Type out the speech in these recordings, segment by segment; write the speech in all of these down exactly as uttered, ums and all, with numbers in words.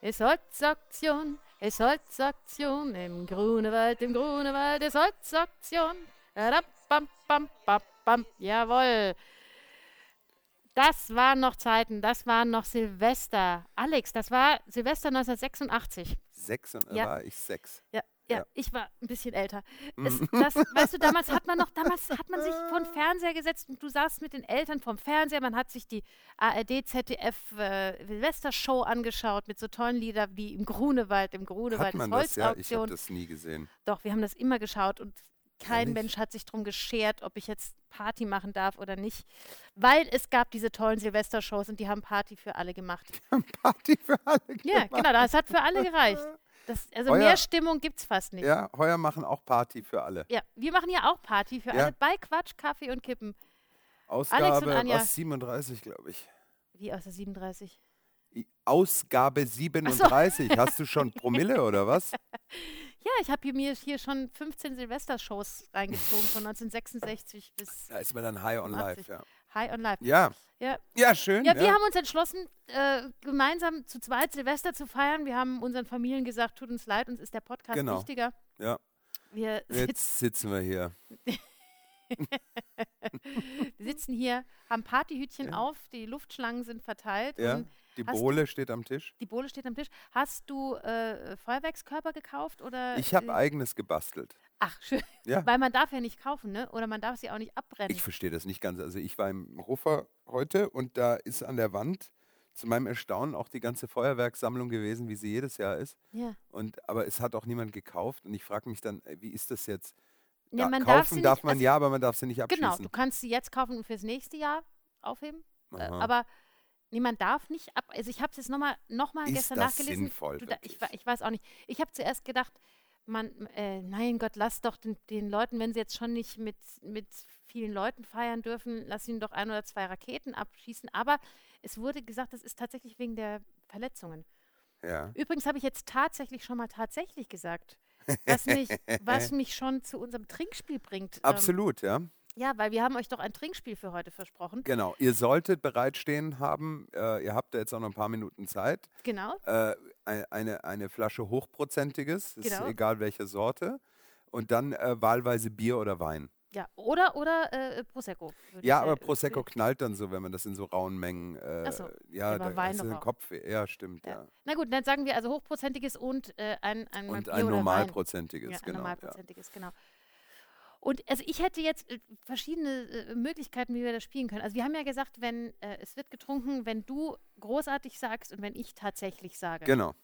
ist Holzaktion, ist Holzaktion, im Grunewald, im Grunewald ist Holzaktion. Bam, bam, bam, bam. Jawohl. Das waren noch Zeiten, das waren noch Silvester. Alex, das war Silvester neunzehnhundertsechsundachtzig. Sechs und da Ja. war ich sechs. Ja, ja, Ja. ich war ein bisschen älter. Es, das, weißt du, damals hat man noch, damals hat man sich vor den Fernseher gesetzt und du saßt mit den Eltern vorm Fernseher, man hat sich die A R D, Z D F äh, Silvestershow angeschaut mit so tollen Liedern wie im Grunewald, im Grunewald Hat man ist das? Ja, ich Holzauktion. habe das nie gesehen. Doch, wir haben das immer geschaut und kein Ehrlich? Mensch hat sich drum geschert, ob ich jetzt Party machen darf oder nicht, weil es gab diese tollen Silvestershows und die haben Party für alle gemacht. Party für alle Ja, gemacht. genau, das hat für alle gereicht. Das, also Heuer- mehr Stimmung gibt es fast nicht. Ja, heuer machen auch Party für alle. Ja, wir machen ja auch Party für Ja. alle bei Quatsch, Kaffee und Kippen. Ausgabe Anja. was, siebenunddreißig, glaube ich. Wie aus der siebenunddreißig? I- Ausgabe siebenunddreißig. Hast du schon Promille oder was? Ja, ich habe hier, mir hier schon fünfzehn Silvestershows reingezogen von neunzehnhundertsechsundsechzig bis Da ist man dann high on life, achtzig. ja. High on Life. Ja, Ja, ja schön. ja, wir haben uns entschlossen, äh, gemeinsam zu zweit Silvester zu feiern. Wir haben unseren Familien gesagt, tut uns leid, uns ist der Podcast Genau. wichtiger. Ja. Wir, sitz, Jetzt sitzen wir hier. wir sitzen hier, haben Partyhütchen Ja. auf, die Luftschlangen sind verteilt Ja. und Die hast Bohle steht am Tisch. die Bohle steht am Tisch. Hast du äh, Feuerwerkskörper gekauft? Oder, Ich habe äh, eigenes gebastelt. Ach, schön. Ja. Weil man darf ja nicht kaufen, ne? Oder man darf sie auch nicht abbrennen. Ich verstehe das nicht ganz. Also ich war im Hofer heute und da ist an der Wand zu meinem Erstaunen auch die ganze Feuerwerkssammlung gewesen, wie sie jedes Jahr ist. ja. Und, aber es hat auch niemand gekauft und ich frage mich dann, äh, wie ist das jetzt? Ja, Da, man darf kaufen sie darf nicht, man also, ja, aber man darf sie nicht abschießen. Genau, du kannst sie jetzt kaufen und fürs nächste Jahr aufheben. Äh, Aha. aber niemand darf nicht ab. Also ich habe es jetzt nochmal noch mal Ist gestern das nachgelesen. sinnvoll, Du, da, ich, wirklich? we- ich weiß auch nicht. Ich habe zuerst gedacht, man, äh, nein Gott, lass doch den, den Leuten, wenn sie jetzt schon nicht mit, mit vielen Leuten feiern dürfen, lass ihnen doch ein oder zwei Raketen abschießen. Aber es wurde gesagt, das ist tatsächlich wegen der Verletzungen. Ja. Übrigens habe ich jetzt tatsächlich schon mal tatsächlich gesagt, was mich, was mich schon zu unserem Trinkspiel bringt. Ähm, Absolut, ja. ja, weil wir haben euch doch ein Trinkspiel für heute versprochen. Genau. Ihr solltet bereitstehen haben, äh, ihr habt da jetzt auch noch ein paar Minuten Zeit, Genau. äh, ein- eine, eine Flasche Hochprozentiges, ist Genau. egal welche Sorte, und dann äh, wahlweise Bier oder Wein. Ja, oder, oder äh, Prosecco. würde Ja, ich, aber äh, Prosecco äh, knallt dann so, wenn man das in so rauen Mengen. Äh, Ach so, ja, aber da Wein hast du doch den auch. Kopf. Ja, stimmt, ja. Ja. Na gut, dann sagen wir also hochprozentiges und äh, ein, ein Und Bier ein oder Wein. normalprozentiges, Ja, ein genau. Ja. normalprozentiges, genau. Und also ich hätte jetzt äh, verschiedene äh, Möglichkeiten, wie wir das spielen können. Also wir haben ja gesagt, wenn äh, es wird getrunken, wenn du großartig sagst und wenn ich tatsächlich sage. Genau.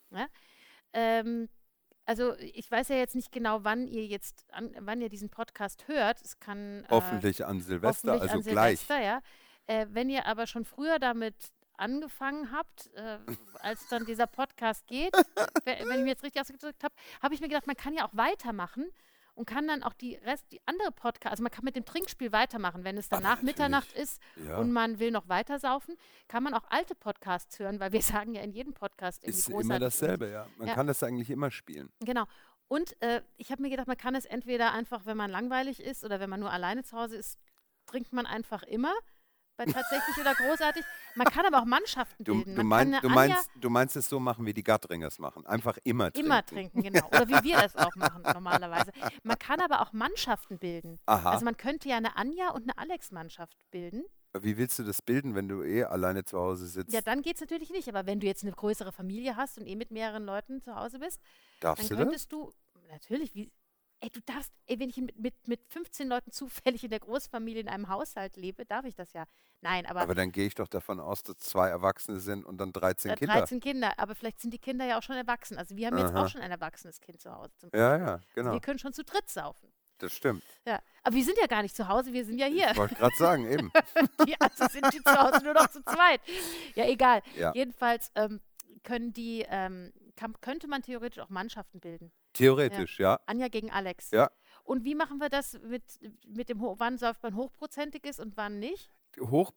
Ähm, also ich weiß ja jetzt nicht genau, wann ihr jetzt, an, wann ihr diesen Podcast hört. Es kann äh, Hoffentlich an Silvester, hoffentlich also an gleich. Silvester, ja. Äh, wenn ihr aber schon früher damit angefangen habt, äh, als dann dieser Podcast geht, wenn wenn ich mir jetzt richtig ausgedrückt habe, habe ich mir gedacht, man kann ja auch weitermachen und kann dann auch die Rest, die andere Podcast, also man kann mit dem Trinkspiel weitermachen, wenn es dann Aber nach Mitternacht natürlich. ist Ja. und man will noch weiter saufen, kann man auch alte Podcasts hören, weil wir sagen ja in jedem Podcast irgendwie Ist großartig. immer und- dasselbe, ja. Man Ja. kann das eigentlich immer spielen. Genau. Und äh, ich habe mir gedacht, man kann es entweder einfach, wenn man langweilig ist oder wenn man nur alleine zu Hause ist, trinkt man einfach immer, bei tatsächlich oder großartig. Man kann aber auch Mannschaften Du, bilden. du, man mein, kann du, eine meinst, du meinst es so machen, wie die Gattringers machen. Einfach immer trinken. Immer trinken, genau. Oder wie wir das auch machen normalerweise. Man kann aber auch Mannschaften bilden. Aha. Also man könnte ja eine Anja und eine Alex-Mannschaft bilden. Wie willst du das bilden, wenn du eh alleine zu Hause sitzt? Ja, dann geht es natürlich nicht. Aber wenn du jetzt eine größere Familie hast und eh mit mehreren Leuten zu Hause bist, Darfst dann du das? könntest du, natürlich, wie, ey, du darfst, ey, wenn ich mit, mit, mit fünfzehn Leuten zufällig in der Großfamilie in einem Haushalt lebe, darf ich das ja. Nein, aber, Aber dann gehe ich doch davon aus, dass zwei Erwachsene sind und dann dreizehn äh, Kinder. dreizehn Kinder, aber vielleicht sind die Kinder ja auch schon erwachsen. Also wir haben jetzt Aha. auch schon ein erwachsenes Kind zu Hause. Zum Ja, Beispiel. ja, Also genau. wir können schon zu dritt saufen. Das stimmt. Ja, aber wir sind ja gar nicht zu Hause, wir sind ja hier. Ich wollte gerade sagen, eben. Die, also sind die zu Hause nur noch zu zweit. Ja, egal. Ja. Jedenfalls ähm, können die, ähm, kann, könnte man theoretisch auch Mannschaften bilden. Theoretisch, ja. Anja gegen Alex. Ja. Und wie machen wir das mit, mit dem, Ho- wann säuft man Hochprozentiges und wann nicht?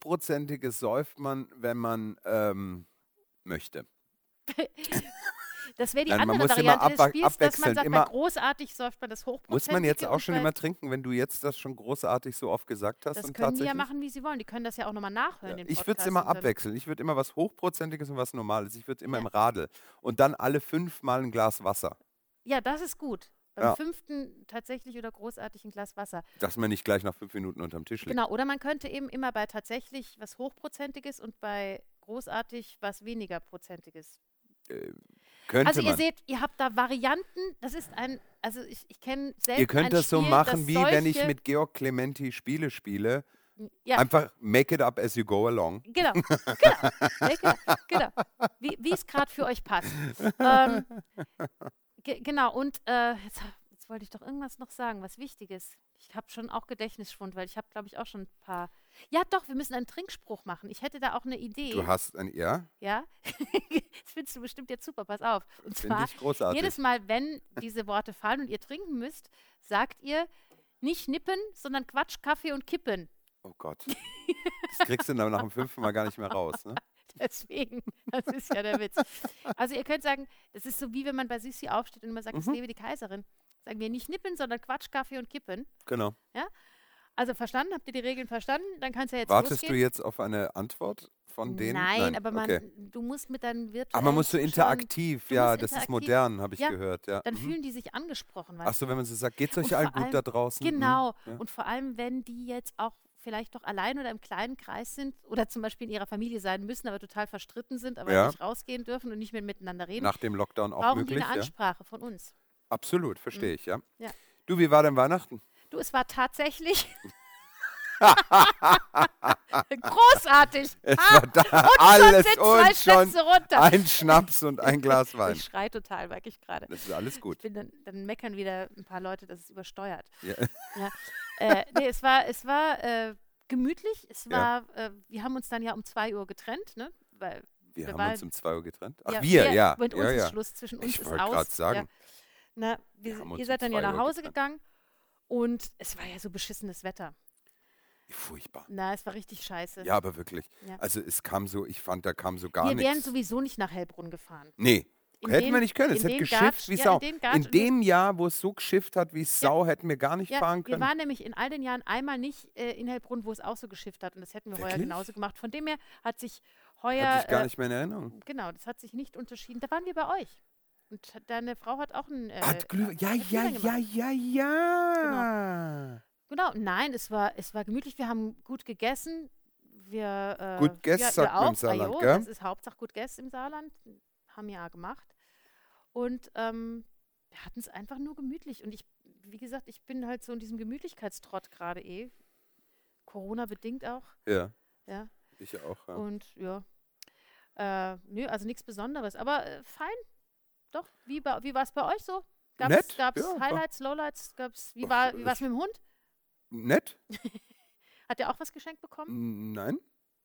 Hochprozentiges säuft man, wenn man ähm, möchte. Das wäre die Nein, man andere muss immer Variante des abwe- Spiels, dass man abwechselnd sagt, immer- bei großartig säuft man das Hochprozentige. Muss man jetzt auch und schon bei, immer trinken, wenn du jetzt das schon großartig so oft gesagt hast? Das und können die ja tatsächlich? machen, wie sie wollen. Die können das ja auch nochmal nachhören, Ja, den ich würde es Podcast immer und dann- abwechseln. Ich würde immer was Hochprozentiges und was Normales. Ich würde immer Ja. im Radl. Und dann alle fünf Mal ein Glas Wasser. Ja, das ist gut. Beim Ja. fünften tatsächlich oder großartig ein Glas Wasser. Dass man nicht gleich nach fünf Minuten unterm Tisch liegt. Genau, oder man könnte eben immer bei tatsächlich was Hochprozentiges und bei großartig was weniger Prozentiges. Äh, könnte Also ihr man. seht, ihr habt da Varianten. Das ist ein, also ich, ich kenne selten Ihr könnt ein das so Spiel, machen, das wie wenn ich solche- mit Georg Clementi Spiele spiele. Ja, Einfach make it up as you go along. genau, genau, ja, genau, genau. Wie wie es gerade für euch passt. Ähm, ge genau, und äh, jetzt, jetzt wollte ich doch irgendwas noch sagen, was Wichtiges. Ich habe schon auch Gedächtnisschwund, weil ich habe, glaube ich, auch schon ein paar. Ja, doch, wir müssen einen Trinkspruch machen. Ich hätte da auch eine Idee. Du hast ein, ja, Ja, das findest du bestimmt jetzt super, pass auf. Und finde zwar, ich großartig. jedes Mal, wenn diese Worte fallen und ihr trinken müsst, sagt ihr nicht nippen, sondern Quatsch, Kaffee und kippen. Oh Gott. Das kriegst du dann nach dem fünften Mal gar nicht mehr raus, ne? Deswegen, das ist ja der Witz. Also ihr könnt sagen, das ist so wie wenn man bei Sissi aufsteht und immer sagt, es Mhm. lebe die Kaiserin. Sagen wir nicht nippen, sondern Quatsch, Kaffee und kippen. Genau. Also verstanden? Habt ihr die Regeln verstanden? Dann kann es ja jetzt Wartest losgehen. du jetzt auf eine Antwort von denen? Nein, aber man, okay. du musst mit deinen virtuellen Aber man muss so Zuschauern- interaktiv, du ja, musst das ist interaktiv- modern, habe ich Ja, gehört, ja. Dann Mhm. fühlen die sich angesprochen. weißt Achso, wenn man so sagt, geht's Und euch allen vor gut allem- da draußen? Mhm. Genau. Ja. Und vor allem, wenn die jetzt auch vielleicht doch allein oder im kleinen Kreis sind oder zum Beispiel in ihrer Familie sein müssen, aber total verstritten sind, aber Ja. nicht rausgehen dürfen und nicht mehr miteinander reden, Nach dem Lockdown auch brauchen möglich, die eine ja? Ansprache von uns. Absolut, verstehe ich, ja. Ja. Du, wie war denn Weihnachten? Du, es war tatsächlich großartig. Es Ah, war da und alles schon sind zwei und schon Schätze runter. ein Schnaps und ein Glas Wein. Ich schreie total, merke ich gerade. Das ist alles Ich gut. bin dann, dann meckern wieder ein paar Leute, dass es übersteuert. Ja. Ja. Äh, nee, es war, es war äh, gemütlich. Es Ja. war, äh, wir haben uns dann ja um zwei Uhr getrennt, ne? Weil Wir wir haben waren- uns um zwei Uhr getrennt. Ach, ja, wir, ja. Mit uns ja, ist ja. Schluss, zwischen uns Ich ist wollte aus. gerade sagen. Ja. Na, wir, Wir haben ihr uns seid um dann ja zwei nach Uhr Hause getrennt. gegangen und es war ja so beschissenes Wetter. Furchtbar. Na, es war richtig scheiße. Ja, aber wirklich. Ja. Also es kam so, ich fand, da kam so gar wir wären nichts. sowieso nicht nach Hellbrunn gefahren. Nee, In hätten den- wir nicht können. Es in hätte den geschifft Gatsch- wie ja, Sau. in den Gatsch In und wir- dem Jahr, wo es so geschifft hat wie Sau, hätten wir gar nicht Ja, fahren wir können. waren nämlich in all den Jahren einmal nicht äh, in Hellbrunn, wo es auch so geschifft hat. Und das hätten wir heuer Wirklich? genauso gemacht. Von dem her hat sich heuer. Hatte ich gar äh, nicht mehr in Erinnerung. Genau, das hat sich nicht unterschieden. Da waren wir bei euch. Und deine Frau hat auch ein. Äh, Hat Glüh ja, hat ja, Glühwein ja, gemacht. ja, ja. Genau, nein, es war, es war gemütlich. Wir haben gut gegessen. Wir, äh, Gut gegessen, wir, sagt wir man im auch. Saarland, Ah, jo, gell? Das ist Hauptsache gut gegessen im Saarland. Haben wir ja gemacht. Und ähm, wir hatten es einfach nur gemütlich. Und ich, wie gesagt, ich bin halt so in diesem Gemütlichkeitstrott gerade eh. Corona-bedingt auch. Ja, Ja. ich auch. Ja. Und ja. Äh, nö, also nichts Besonderes. Aber äh, fein. Doch. Wie, ba- wie war es bei euch so? Gab's, Nett, Gab's ja, war- Highlights, Lowlights? Gab's, wie Ach, war wie war's ich- mit dem Hund? Nett? Hat der auch was geschenkt bekommen? Nein,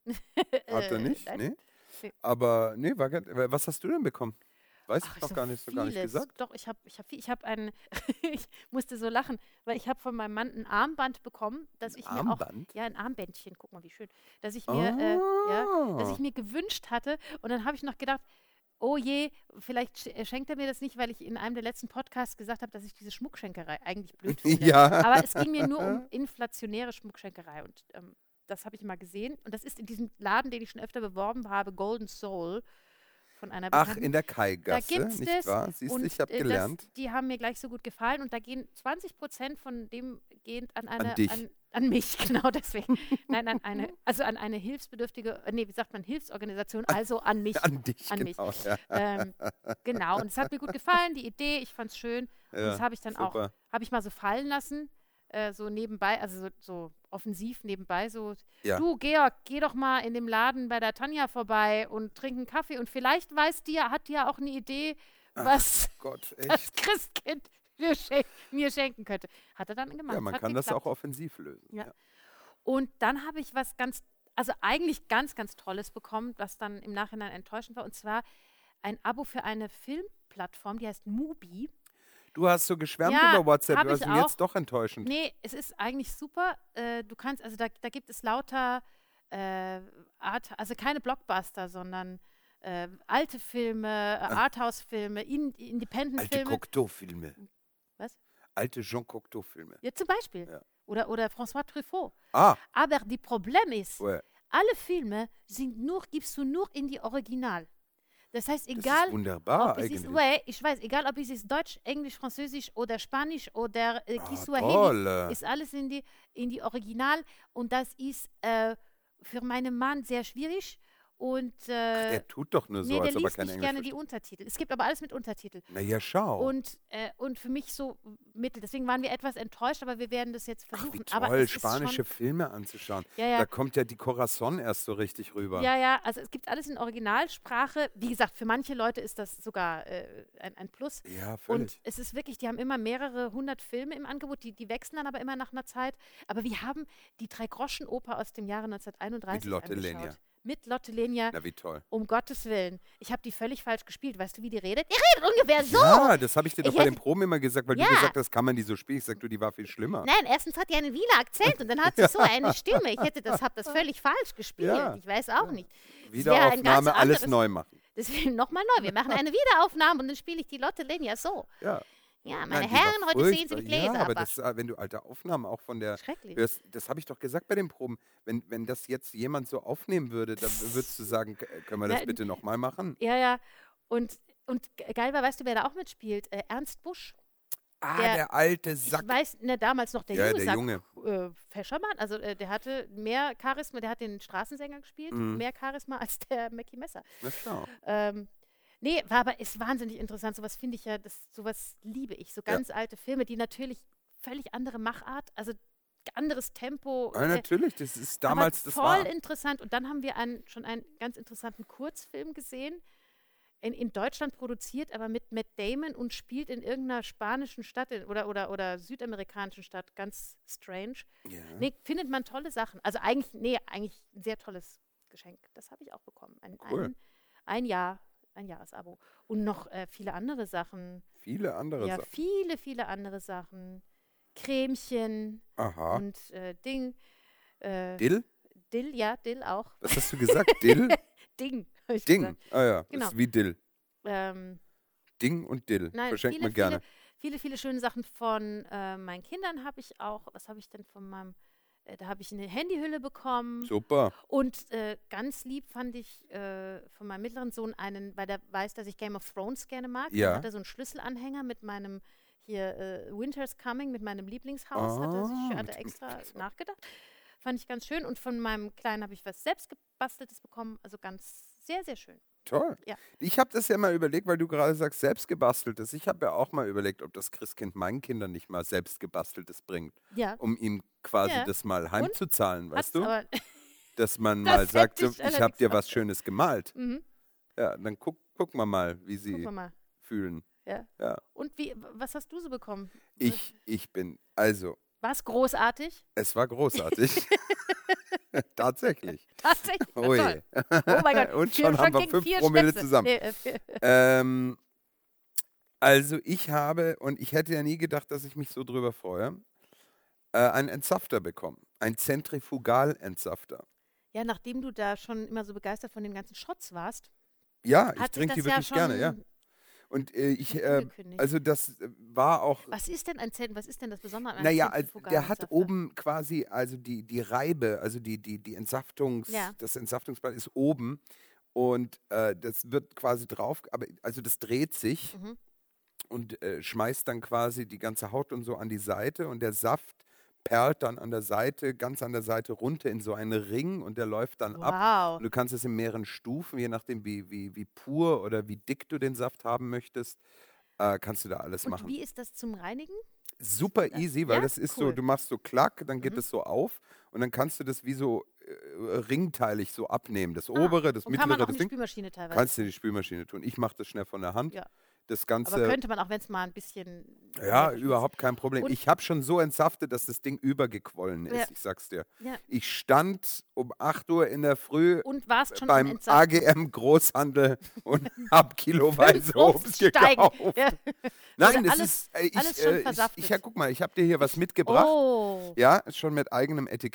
hat er Äh, nicht. nein? Nee. Nee. Aber, nee, war, gar- was hast du denn bekommen? Weiß Ach, ich noch gar nicht, so gar nicht vieles. gesagt. Doch, ich habe ich hab, viel- ich hab einen, ich musste so lachen, weil ich habe von meinem Mann ein Armband bekommen, dass ich mir auch, Armband? ja, ein Armbändchen, guck mal, wie schön, dass ich mir, äh, ja, dass ich Ah. mir gewünscht hatte und dann habe ich noch gedacht, oh je, vielleicht sch- äh, schenkt er mir das nicht, weil ich in einem der letzten Podcasts gesagt habe, dass ich diese Schmuckschenkerei eigentlich blöd finde. Ja. Aber es ging mir nur um inflationäre Schmuckschenkerei und ähm, das habe ich mal gesehen und das ist in diesem Laden, den ich schon öfter beworben habe, Golden Soul von einer Ach, bekannten in der da Kai-Gasse, gibt's nicht das wahr? Siehst du, und, ich habe äh, gelernt. Das, die haben mir gleich so gut gefallen und da gehen zwanzig Prozent von dem gehen an eine dich. An, an mich, genau deswegen. Nein, an eine, also an eine hilfsbedürftige, äh, nee, wie sagt man, Hilfsorganisation, also an mich. An dich, an mich. genau. Ja. Ähm, genau, und es hat mir gut gefallen, die Idee, ich fand es schön. Und Ja, das habe ich dann auch, super. habe ich mal so fallen lassen, äh, so nebenbei, also so, so offensiv nebenbei, so, Ja. du Georg, geh doch mal in dem Laden bei der Tanja vorbei und trink einen Kaffee und vielleicht weiß die ja, hat die ja auch eine Idee, was Gott, das echt. Christkind mir, schen mir schenken könnte. Hat er dann gemacht. Ja, man hat kann das geklappt. auch offensiv lösen. Ja. Ja. Und dann habe ich was ganz, also eigentlich ganz, ganz Tolles bekommen, was dann im Nachhinein enttäuschend war. Und zwar ein Abo für eine Filmplattform, die heißt Mubi. Du hast so geschwärmt Ja, über WhatsApp, hab du hast ich ihn auch. jetzt doch enttäuschend. Nee, es ist eigentlich super. Äh, du kannst, also da, da gibt es lauter äh, Art, also keine Blockbuster, sondern äh, alte Filme, äh, Arthouse-Filme, in, Alte Independent-Filme. Cocteau-Filme. Was? Alte Jean Cocteau-Filme. Ja, zum Beispiel. Ja. Oder, oder François Truffaut. Ah, Aber das Problem ist, ouais. alle Filme sind nur, gibst du nur in die Original. Das heißt, Das egal, ist wunderbar ob es eigentlich. ist, ouais, ich weiß, egal ob es ist Deutsch, Englisch, Französisch oder Spanisch oder äh, Ah, Kiswahili, toll. ist alles in die, in die Original und das ist äh, für meinen Mann sehr schwierig und äh, Der tut doch nur so, nee, der als ob er liest kein nicht Englisch gerne die versteht. Untertitel. Es gibt aber alles mit Untertitel. Na ja, schau. Und, äh, und für mich so mittel. Deswegen waren wir etwas enttäuscht, aber wir werden das jetzt Ach, versuchen. wie aber toll, es ist spanische schon, Filme anzuschauen. Ja, ja. Da kommt ja die Corazon erst so richtig rüber. Ja, ja, also es gibt alles in Originalsprache. Wie gesagt, für manche Leute ist das sogar äh, ein, ein Plus. Ja, Und völlig. es ist wirklich, die haben immer mehrere hundert Filme im Angebot, die, die wechseln dann aber immer nach einer Zeit. Aber wir haben die Drei-Groschen-Oper aus dem Jahre neunzehnhunderteinunddreißig Mit Lotte angeschaut. Lenya. Mit Lotte Lenya. Na, wie toll. Um Gottes Willen. Ich habe die völlig falsch gespielt. Weißt du, wie die redet? Die redet ungefähr so. Ja, das habe ich dir doch Ich bei den hätte- Proben immer gesagt, weil Ja. du gesagt hast, kann man die so spielen. Ich sag, du, die war viel schlimmer. Nein, erstens hat die einen Wiener Akzent und dann hat sie so eine Stimme. Ich hätte das, habe das völlig falsch gespielt. Ja. Ich weiß auch nicht. Das wäre ein ganz Wiederaufnahme, alles anderes- neu machen. Deswegen nochmal neu. Wir machen eine Wiederaufnahme und dann spiele ich die Lotte Lenya so. Ja. Ja, meine Nein, die war Herren, heute sehen Sie furchtbar. die Gläser. Ja, aber aber das, äh, wenn du alte Aufnahmen auch von der schrecklich. hörst, das habe ich doch gesagt bei den Proben, wenn, wenn das jetzt jemand so aufnehmen würde, dann würdest du sagen, k- können wir das Ja, bitte nochmal machen? Ja, ja. Und, und ge- geil war, weißt du, wer da auch mitspielt? Äh, Ernst Busch. Ah, der- der, alte Ich Sack. weiß, ne, damals noch der Ja, junge der Sack, Junge. Äh, Feschermann. Also äh, der hatte mehr Charisma, der hat den Straßensänger gespielt, Mhm. mehr Charisma als der Mackie Messer. Na schau. Ähm, nee, war aber ist wahnsinnig interessant. Sowas finde ich ja, das, sowas liebe ich. So Ja. ganz alte Filme, die natürlich völlig andere Machart, also anderes Tempo. Ja, äh, natürlich, das ist damals aber das voll war. interessant. Und dann haben wir einen, schon einen ganz interessanten Kurzfilm gesehen, in, in Deutschland produziert, aber mit Matt Damon und spielt in irgendeiner spanischen Stadt in, oder, oder, oder südamerikanischen Stadt. Ganz strange. Ja. Nee, findet man tolle Sachen. Also eigentlich, nee, eigentlich ein sehr tolles Geschenk. Das habe ich auch bekommen. Ein, Cool. ein, ein Jahr, ein Jahresabo. Und noch äh, viele andere Sachen. Viele andere Ja, Sachen. viele, viele andere Sachen. Cremchen Aha. und äh, Ding. Äh, Dill? Dill, ja, Dill auch. Was hast du gesagt? Dill? Ding. hab ich Ding. gesagt. Ah ja, Genau. das ist wie Dill. Ähm, Ding und Dill. nein, Verschenkt viele, man gerne. viele, viele, viele schöne Sachen von äh, meinen Kindern habe ich auch. Was habe ich denn von meinem, äh, da habe ich eine Handyhülle bekommen. Super. Und äh, ganz lieb fand ich äh, von meinem mittleren Sohn einen, weil der weiß, dass ich Game of Thrones gerne mag. Ja. Dann hat er so einen Schlüsselanhänger mit meinem hier äh, Winter's Coming, mit meinem Lieblingshaus. hat er sich Ah, hat mit er dem extra Lieblingshaus. nachgedacht. Fand ich ganz schön. Und von meinem Kleinen habe ich was selbst gebasteltes bekommen. Also ganz sehr, sehr schön. Toll. Ja. Ich habe das ja mal überlegt, weil du gerade sagst, selbst gebasteltes. Ich habe ja auch mal überlegt, ob das Christkind meinen Kindern nicht mal selbst gebasteltes bringt, Ja. um ihm quasi Ja. das mal heimzuzahlen, weißt Hat's du? aber, Dass man Das mal sagt, hätte so, ich ich habe allerdings dir auch was Schönes gemalt. mhm. Ja, dann guck, gucken wir mal, wie sie Gucken wir mal. fühlen. Ja. Ja. Und wie, was hast du so bekommen? Ich, ich bin, also, War es großartig? es war großartig. Tatsächlich. Tatsächlich. Na Oh je. toll. Oh mein Gott. Und Vier- schon haben wir gegen fünf vier Promille Schnäpse. zusammen. Nee, äh, vier- Ähm, also ich habe, und ich hätte ja nie gedacht, dass ich mich so drüber freue, äh, einen Entsafter bekommen. Ein Zentrifugalentsafter. Ja, nachdem du da schon immer so begeistert von den ganzen Shots warst, Ja, ich hat sich trinke die das ja wirklich schon gerne, ja. Und äh, ich, schon äh, angekündigt. also das äh, war auch, Was ist denn ein Zent was ist denn das Besondere an einem naja, also der hat Zentrifugalentsafter? oben quasi, also die, die Reibe, also die, die, die Entsaftungs, Ja. das Entsaftungsblatt ist oben und äh, das wird quasi drauf, aber also das dreht sich Mhm. und äh, schmeißt dann quasi die ganze Haut und so an die Seite und der Saft perlt dann an der Seite, ganz an der Seite runter in so einen Ring und der läuft dann ab. Wow. Und du kannst es in mehreren Stufen, je nachdem wie, wie, wie pur oder wie dick du den Saft haben möchtest, äh, kannst du da alles Und machen. wie ist das zum Reinigen? Super easy, weil Ja? das ist so, Cool. du machst so klack, dann geht Mhm. es so auf und dann kannst du das wie so äh, ringteilig so abnehmen. Das Ah, obere, das Und kann man mittlere, auch das in die Ding. Spülmaschine teilweise. Kannst du in die Spülmaschine tun. Ich mache das schnell von der Hand. Ja. Das Aber Ganze, könnte man auch, wenn es mal ein bisschen. ja, dreckig ist. überhaupt kein Problem. Und- Ich habe schon so entsaftet, dass das Ding übergequollen ist, Ja. ich sag's dir. Ja. Ich stand um acht Uhr in der Früh Und warst schon am beim Entsaften. A G M Großhandel und hab kiloweise Fünf Obst Obststeigen. gekauft. Ja. Nein, Oder das alles- ist, äh, ich, alles schon äh, ich, versaftet. ich, ja, guck mal, ich habe dir hier was mitgebracht. Oh. Ja, ist schon mit eigenem Etikett.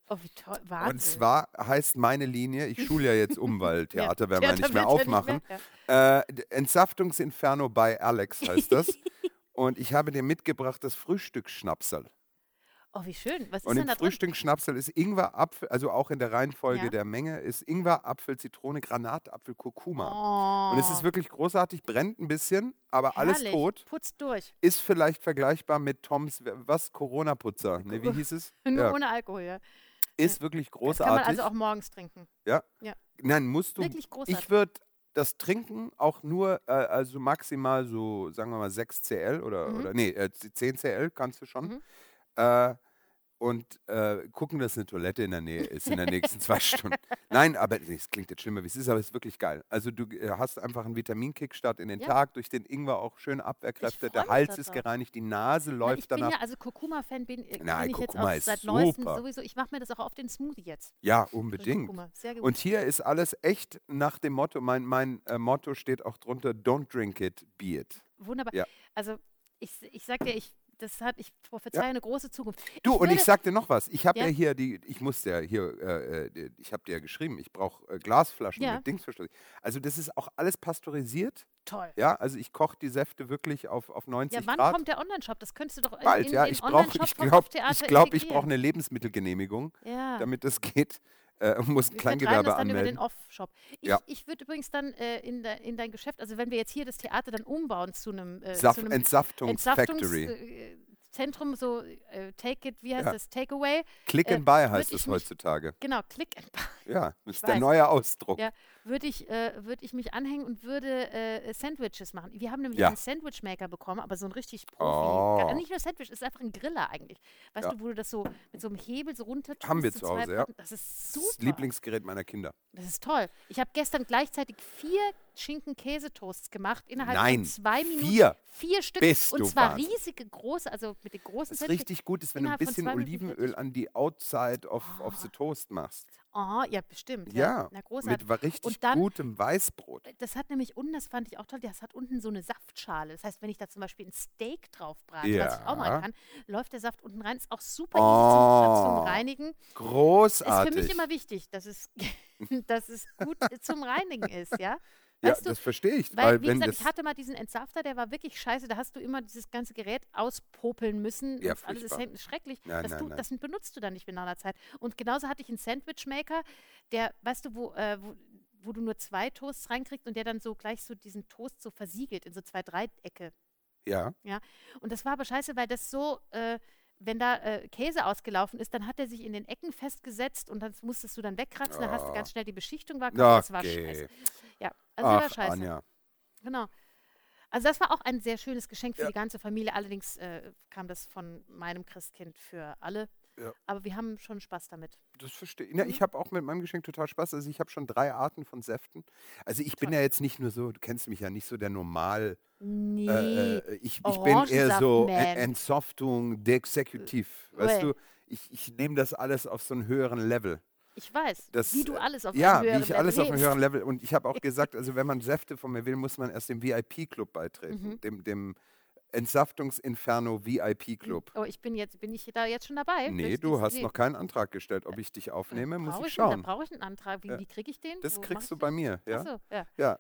Oh, wie toll. Wahnsinn. Und zwar heißt meine Linie, ich schule ja jetzt um, weil Theater Ja, werden wir Theater nicht mehr wird ja nicht aufmachen. mehr, Äh, Entsaftungs-Inferno bei Alex heißt das. Und ich habe dir mitgebracht das Frühstücksschnapsal. Oh, wie schön. Was ist Und denn im da drin? Frühstücksschnapsal ist Ingwer, Apfel, also auch in der Reihenfolge Ja. der Menge, ist Ingwer, Apfel, Zitrone, Granatapfel, Kurkuma. Oh, Und es ist wirklich großartig, brennt ein bisschen, aber alles herrlich. tot. Putzt durch. Ist vielleicht vergleichbar mit Toms, was, Corona-Putzer, ne, wie hieß es? Nur Ja. ohne Alkohol, ja. Ist wirklich Das kann man großartig. also auch morgens trinken. Ja. Ja. Nein, musst du. Wirklich großartig. Ich würde das Trinken auch nur, äh, also maximal so, sagen wir mal, sechs Cl oder, Mhm. oder nee, äh, zehn Cl kannst du schon. Mhm. Äh, und äh, gucken, dass eine Toilette in der Nähe ist in den nächsten zwei Stunden. Nein, aber nee, es klingt jetzt schlimmer, wie es ist, aber es ist wirklich geil. Also du äh, hast einfach einen Vitaminkickstart in den Ja. Tag, durch den Ingwer auch schön Abwehrkräfte, Ich der freu mich Hals da ist drauf. gereinigt, die Nase Nein, läuft ich bin danach. ja, also Kurkuma-Fan bin, äh, Nein, bin ich jetzt Kurkuma auch ist seit neuestem super. sowieso. Ich mache mir das auch auf den Smoothie jetzt. Ja, Frische unbedingt. Kurkuma. Sehr gut. Und hier ist alles echt nach dem Motto, mein, mein äh, Motto steht auch drunter, don't drink it, be it. Wunderbar. Ja. Also ich, ich sag dir, ich, das hat, ich prophezeie Ja. eine große Zukunft. Du, ich und würde, ich sag dir noch was. Ich habe ja. Ja. hier die, ich musste ja hier, äh, äh, ich habe dir ja geschrieben, ich brauche äh, Glasflaschen Ja. mit Dingsverschluss. Also das ist auch alles pasteurisiert. Toll. Ja, also ich koche die Säfte wirklich auf, auf neunzig Ja, wann Grad. kommt der Online-Shop? Das könntest du doch in, Bald, in ja. den Ich brauche, Online-Shop ich vom glaube, Kopftheater ich, glaub, ich integrieren. brauche eine Lebensmittelgenehmigung, Ja. damit das geht. Äh, und muss ein Wir vertreiben Kleingewerbe das dann über den anmelden. Off-Shop. Ich, Ja. ich würde übrigens dann äh, in, de, in dein Geschäft, also wenn wir jetzt hier das Theater dann umbauen zu einem, äh, Saft- zu einem Entsaftungs-Factory. Entsaftungs-Zentrum, so äh, Take It, wie heißt Ja. das? Takeaway. Click äh, and Buy würd heißt ich es mich- heutzutage. Genau, Click and Buy. Ja, das ist weiß. der neue Ausdruck. Ja, würde ich, äh, würd ich mich anhängen und würde äh, Sandwiches machen. Wir haben nämlich Ja. einen Sandwichmaker bekommen, aber so ein richtig Profi. Oh. Gar, nicht nur Sandwich, es ist einfach ein Griller eigentlich. Weißt Ja. du, wo du das so mit so einem Hebel so runter tust. Haben wir so zu zwei Hause, ja. Platten. Das ist Das super. ist das Lieblingsgerät meiner Kinder. Das ist toll. Ich habe gestern gleichzeitig vier Schinken-Käsetoasts gemacht innerhalb Nein, von zwei Minuten. vier? Vier Stück. Bist und du zwar Wahnsinn. riesige, große, also mit den großen Das Sandwich- richtig gut ist, wenn du ein innerhalb von bisschen zwei Minuten Olivenöl fertig. an die Outside of, of the Toast machst. Aha, ja, bestimmt. Ja, Ja, Na, großartig. mit wa- richtig Und dann- gutem Weißbrot. Das hat nämlich unten, das fand ich auch toll, das hat unten so eine Saftschale. Das heißt, wenn ich da zum Beispiel ein Steak drauf brate, was ich auch mal Ja. kann, läuft der Saft unten rein. Ist auch super easy zum, zum Oh, Reinigen. Ist großartig. für mich immer wichtig, dass es, dass es gut zum Reinigen ist, ja? ja, Weißt du, das verstehe ich. Weil, Weil, wie wenn gesagt, das, ich hatte mal diesen Entsafter, der war wirklich scheiße. Da hast du immer dieses ganze Gerät auspopeln müssen. Ja, und alles ist furchtbar. hinten schrecklich. Nein, das, nein, du, nein. das benutzt du dann nicht mehr nach einer Zeit. Und genauso hatte ich einen Sandwichmaker, der, weißt du, wo, äh, wo, wo du nur zwei Toasts reinkriegst und der dann so gleich so diesen Toast so versiegelt in so zwei Dreiecke. ja, Und das war aber scheiße, weil das so, äh, wenn da äh, Käse ausgelaufen ist, dann hat er sich in den Ecken festgesetzt und das musstest du dann wegkratzen. Dann hast du Oh. ganz schnell die Beschichtung war kaputt. Das war okay. scheiße. Ja, also die war Ach, scheiße. Anja. Genau. Also das war auch ein sehr schönes Geschenk für Ja. die ganze Familie. Allerdings äh, kam das von meinem Christkind für alle. Ja. Aber wir haben schon Spaß damit. Das verstehe ich. Ja, Mhm. ich habe auch mit meinem Geschenk total Spaß. Also ich habe schon drei Arten von Säften. Also ich bin Toll. ja jetzt nicht nur so, du kennst mich ja nicht so der Normal. Nee. Äh, äh, ich, ich bin eher so Orangensaft-Man. En- Entsoftung, Dexekutiv. Weißt Ui. du, ich, ich nehme das alles auf so einen höheren Level. Ich weiß, Das, wie du äh, alles auf Ja, einem wie höheren ich alles auf einem lebst. höheren Level. Und ich habe auch gesagt, also wenn man Säfte von mir will, muss man erst dem V I P-Club beitreten. Mhm. Dem, dem Entsaftungs-Inferno V I P-Club. Oh, ich bin jetzt, bin ich da jetzt schon dabei? Nee, Durch du dies- hast nee. noch keinen Antrag gestellt. Ob ich dich aufnehme, muss Brauch ich einen- schauen. Da brauche ich einen Antrag. Wie, Ja. wie kriege ich den? Das Wo kriegst du mach bei ich mir, den? ja? Ach so, ja. Ja.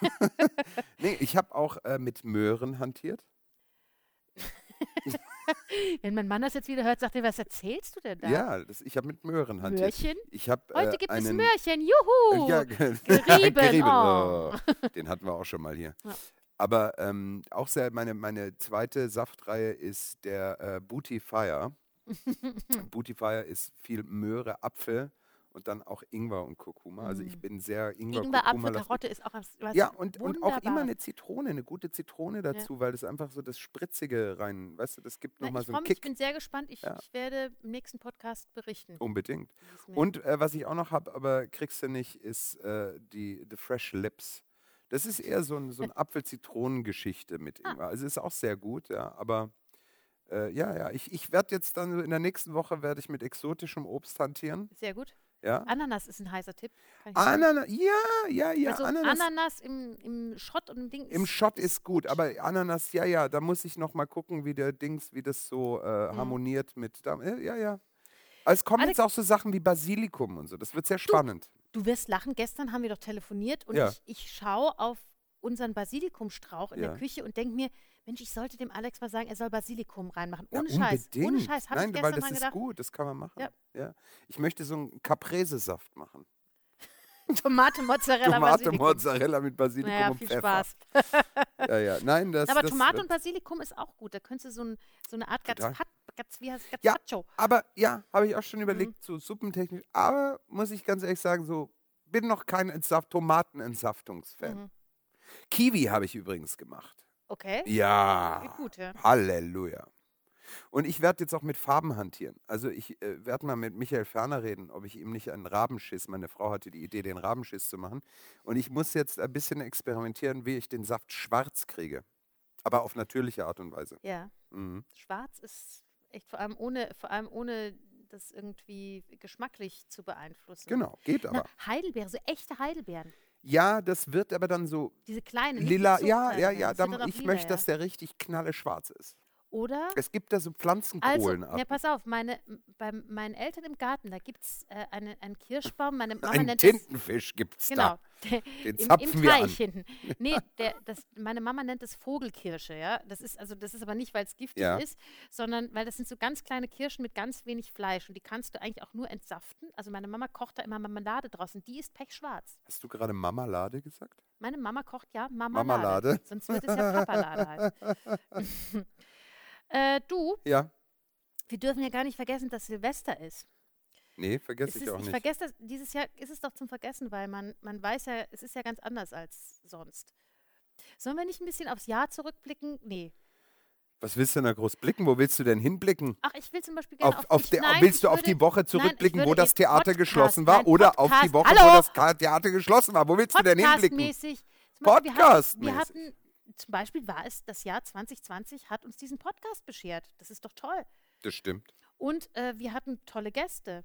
Nee, ich habe auch äh, mit Möhren hantiert. Wenn mein Mann das jetzt wieder hört, sagt er, was erzählst du denn da? Ja, das, ich habe mit Möhren hantiert. Möhrchen? Ich habe Heute äh, gibt einen, es Möhrchen, juhu! Äh, ja, ge- Gerieben, oh. oh. Den hatten wir auch schon mal hier. Ja. Aber ähm, auch sehr, meine, meine zweite Saftreihe ist der äh, Booty Fire. Booty Fire ist viel Möhre, Apfel und dann auch Ingwer und Kurkuma. Also ich Mm. bin sehr Ingwer, Ingwer, Kurkuma. Apfel, Karotte ist auch was Ja, und, und auch Wunderbares. immer eine Zitrone, eine gute Zitrone dazu, weil das einfach so das Spritzige rein, weißt du, das gibt Na, nochmal ich so freu einen mich, ich Kick. bin sehr gespannt. Ich, Ja. ich werde im nächsten Podcast berichten. Unbedingt. wie es mir- Und äh, was ich auch noch habe, aber kriegst du nicht, ist äh, die The Fresh Lips. Das ist eher so ein, so ein Apfel-Zitronen-Geschichte mit Ah. Ingwer. Also ist auch sehr gut, ja. Aber äh, ja, ja, ich, ich werde jetzt dann so in der nächsten Woche werde ich mit exotischem Obst hantieren. Sehr gut. Ja. Ananas ist ein heißer Tipp. Kann ich sagen. Ananas, ja, ja, ja. also Ananas Ananas, im, im Schott und im Ding im ist, Shot ist gut, aber Ananas, ja, ja, da muss ich noch mal gucken, wie der Dings, wie das so äh, Mhm. harmoniert mit. Da, äh, ja, ja. Es kommen Alex, jetzt auch so Sachen wie Basilikum und so. Das wird sehr spannend. du wirst lachen, gestern haben wir doch telefoniert und Ja. ich, ich schaue auf unseren Basilikumstrauch in Ja. der Küche und denke mir, Mensch, ich sollte dem Alex mal sagen, er soll Basilikum reinmachen. Ohne Ja, Scheiß. Ohne unbedingt. Scheiß. Habe ich Nein, gestern weil das dran ist gedacht. gut, das kann man machen. Ja. Ja. Ich möchte so einen Caprese-Saft machen. Tomate, Mozzarella, Tomate, Basilikum. Mozzarella mit Basilikum Naja, und viel Pfeffer. Spaß. Ja, ja. Nein, das, Aber das Tomate wird- und Basilikum ist auch gut. Da könntest du so, ein, so eine Art Total. Gazpat, Gaz, wie heißt Ja. Gazpacho. Aber ja, habe ich auch schon Mhm. überlegt, so suppentechnisch. Aber muss ich ganz ehrlich sagen, so bin noch kein Entsaft Tomatenentsaftungsfan. Mhm. Kiwi habe ich übrigens gemacht. Okay. Ja. Geht gut, ja. Halleluja. Und ich werde jetzt auch mit Farben hantieren. Also ich äh, werde mal mit Michael Ferner reden, ob ich ihm nicht einen Rabenschiss, meine Frau hatte die Idee, den Rabenschiss zu machen. Und ich muss jetzt ein bisschen experimentieren, wie ich den Saft schwarz kriege. Aber auf natürliche Art und Weise. Ja. Mhm. Schwarz ist echt vor allem ohne, vor allem ohne das irgendwie geschmacklich zu beeinflussen. Genau, geht aber. Na, Heidelbeere, so echte Heidelbeeren. Ja, das wird aber dann so Diese kleinen. nicht lila. die Ja, ja, Zuchtheidelbeeren. ja. Das wird Dann, dann auch ich lila, möchte, ja. dass der richtig knalle schwarz ist. Oder? Es gibt da so Also, Pflanzenkohlen. ja, pass auf, meine, m- bei meinen Eltern im Garten, da gibt es äh, eine, einen Kirschbaum. Meine Mama Ein nennt das. Tintenfisch gibt's Genau. da. Den Im, zapfen im wir Teich an. hinten. Nee, der, das, meine Mama nennt es Vogelkirsche, ja. Das ist, also das ist aber nicht, weil es giftig Ja. ist, sondern weil das sind so ganz kleine Kirschen mit ganz wenig Fleisch und die kannst du eigentlich auch nur entsaften. Also meine Mama kocht da immer Marmelade draus und die ist pechschwarz. Hast du gerade Mamalade gesagt? Meine Mama kocht ja Marmelade. Mamalade? Sonst würde es ja Papalade heißen. äh, du, Ja. wir dürfen ja gar nicht vergessen, dass Silvester ist. Nee, vergesse Es ich ist, auch ich nicht. vergesse das, dieses Jahr ist es doch zum Vergessen, weil man, man weiß ja, es ist ja ganz anders als sonst. Sollen wir nicht ein bisschen aufs Jahr zurückblicken? Nee. Was willst du denn da groß blicken? Wo willst du denn hinblicken? Ach, ich will zum Beispiel gerne Auf, auf, auf ich, der, nein, willst ich du auf würde, die Woche nein, ich zurückblicken, wo würde das eben Theater Podcast- geschlossen war? nein, Oder auf die Podcast- Woche, Hallo? wo das Ka- Theater geschlossen war? Wo willst du denn hinblicken? Podcastmäßig. Zum Beispiel, wir hatten, wir Podcastmäßig. hatten, zum Beispiel war es, das Jahr zwanzig zwanzig hat uns diesen Podcast beschert. Das ist doch toll. Das stimmt. Und äh, wir hatten tolle Gäste.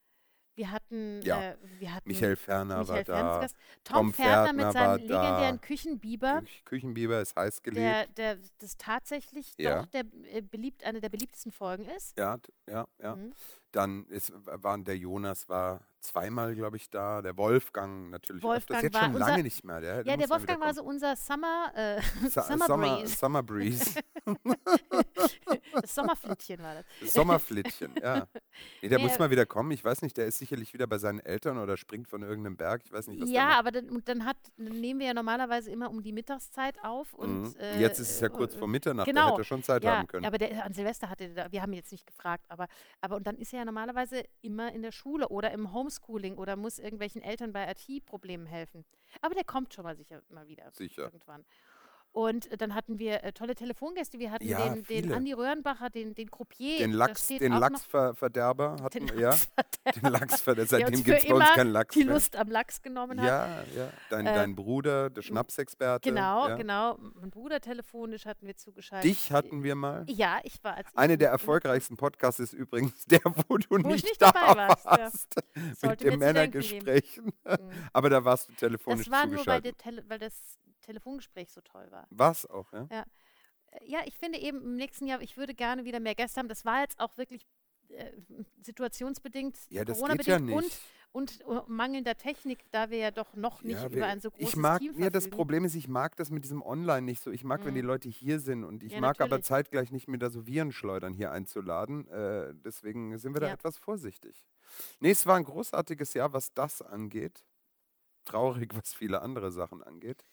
Wir hatten, Ja. äh, wir hatten Michael Ferner Michael war Ferner da. zu Gast. Tom, Tom Ferner mit Ferner seinem war legendären da. Küchenbiber. Kü- Küchenbiber ist heiß geliebt. Der, der das tatsächlich Ja. doch der, äh, beliebt, eine der beliebtesten Folgen ist. Ja, t- ja, ja. Mhm. Dann ist, waren der Jonas war zweimal, glaube ich, da. Der Wolfgang natürlich Wolfgang öfters. Jetzt war schon unser- lange nicht mehr. Der, Ja, muss der mal Wolfgang war so wiederkommen. unser Summer, äh, Sa- Summer, Summer, Breeze. Summer Breeze. Das Sommerflittchen war das. Das Sommerflittchen, ja. Nee, der Nee, muss äh, mal wieder kommen. Ich weiß nicht, der ist sicherlich wieder bei seinen Eltern oder springt von irgendeinem Berg. Ich weiß nicht, was der Ja, macht. aber dann, und dann, hat, dann nehmen wir ja normalerweise immer um die Mittagszeit auf. Und, Mhm. äh, Jetzt ist es ja kurz äh, vor Mitternacht, da genau. hätte er schon Zeit Ja, haben können. aber der, an Silvester hatte der, wir haben ihn jetzt nicht gefragt, aber, aber und dann ist er ja normalerweise immer in der Schule oder im Homeschooling oder muss irgendwelchen Eltern bei I T-Problemen helfen. Aber der kommt schon mal sicher mal wieder Sicher. irgendwann. Und äh, dann hatten wir äh, tolle Telefongäste. Wir hatten Ja, den, den viele. Andi Röhrenbacher, den, den Croupier. Den da Lachs, steht den auch noch- Lachsverderber hatten den wir, ja. Lachsverderber, Den Lachsverderber. der uns Seitdem für gibt es bei uns immer keinen Lachs die mehr. Lust am Lachs genommen hat. Ja, ja. Dein, Äh, dein Bruder, der Schnapsexperte. Genau, ja. genau. Mein Bruder telefonisch hatten wir zugeschaltet. Dich hatten wir mal. Ja, ich war als ich Eine der in- erfolgreichsten Podcasts ist übrigens der, wo du Wo ich nicht, nicht da dabei warst, ja. warst. Mit Sollte den mir zu denken Männergesprächen. Mhm. Aber da warst du telefonisch Das war nur, weil, zugeschaltet. der Tele weil das Telefongespräch so toll war. Was auch, ja? Äh, Ja, ich finde eben im nächsten Jahr, ich würde gerne wieder mehr Gäste haben. Das war jetzt auch wirklich äh, situationsbedingt, Ja, das geht Corona-bedingt ja nicht. und, und äh, mangelnder Technik, da wir ja doch noch nicht Ja, über wir- ein so großes ich mag, Team ja, das verfügen. Problem ist, ich mag das mit diesem Online nicht so. Ich mag, wenn Mhm. die Leute hier sind und ich Ja, mag aber natürlich. zeitgleich nicht, mir da so Virenschleudern hier einzuladen. Äh, deswegen sind wir da Ja. etwas vorsichtig. Nee, es war ein großartiges Jahr, was das angeht. Traurig, was viele andere Sachen angeht.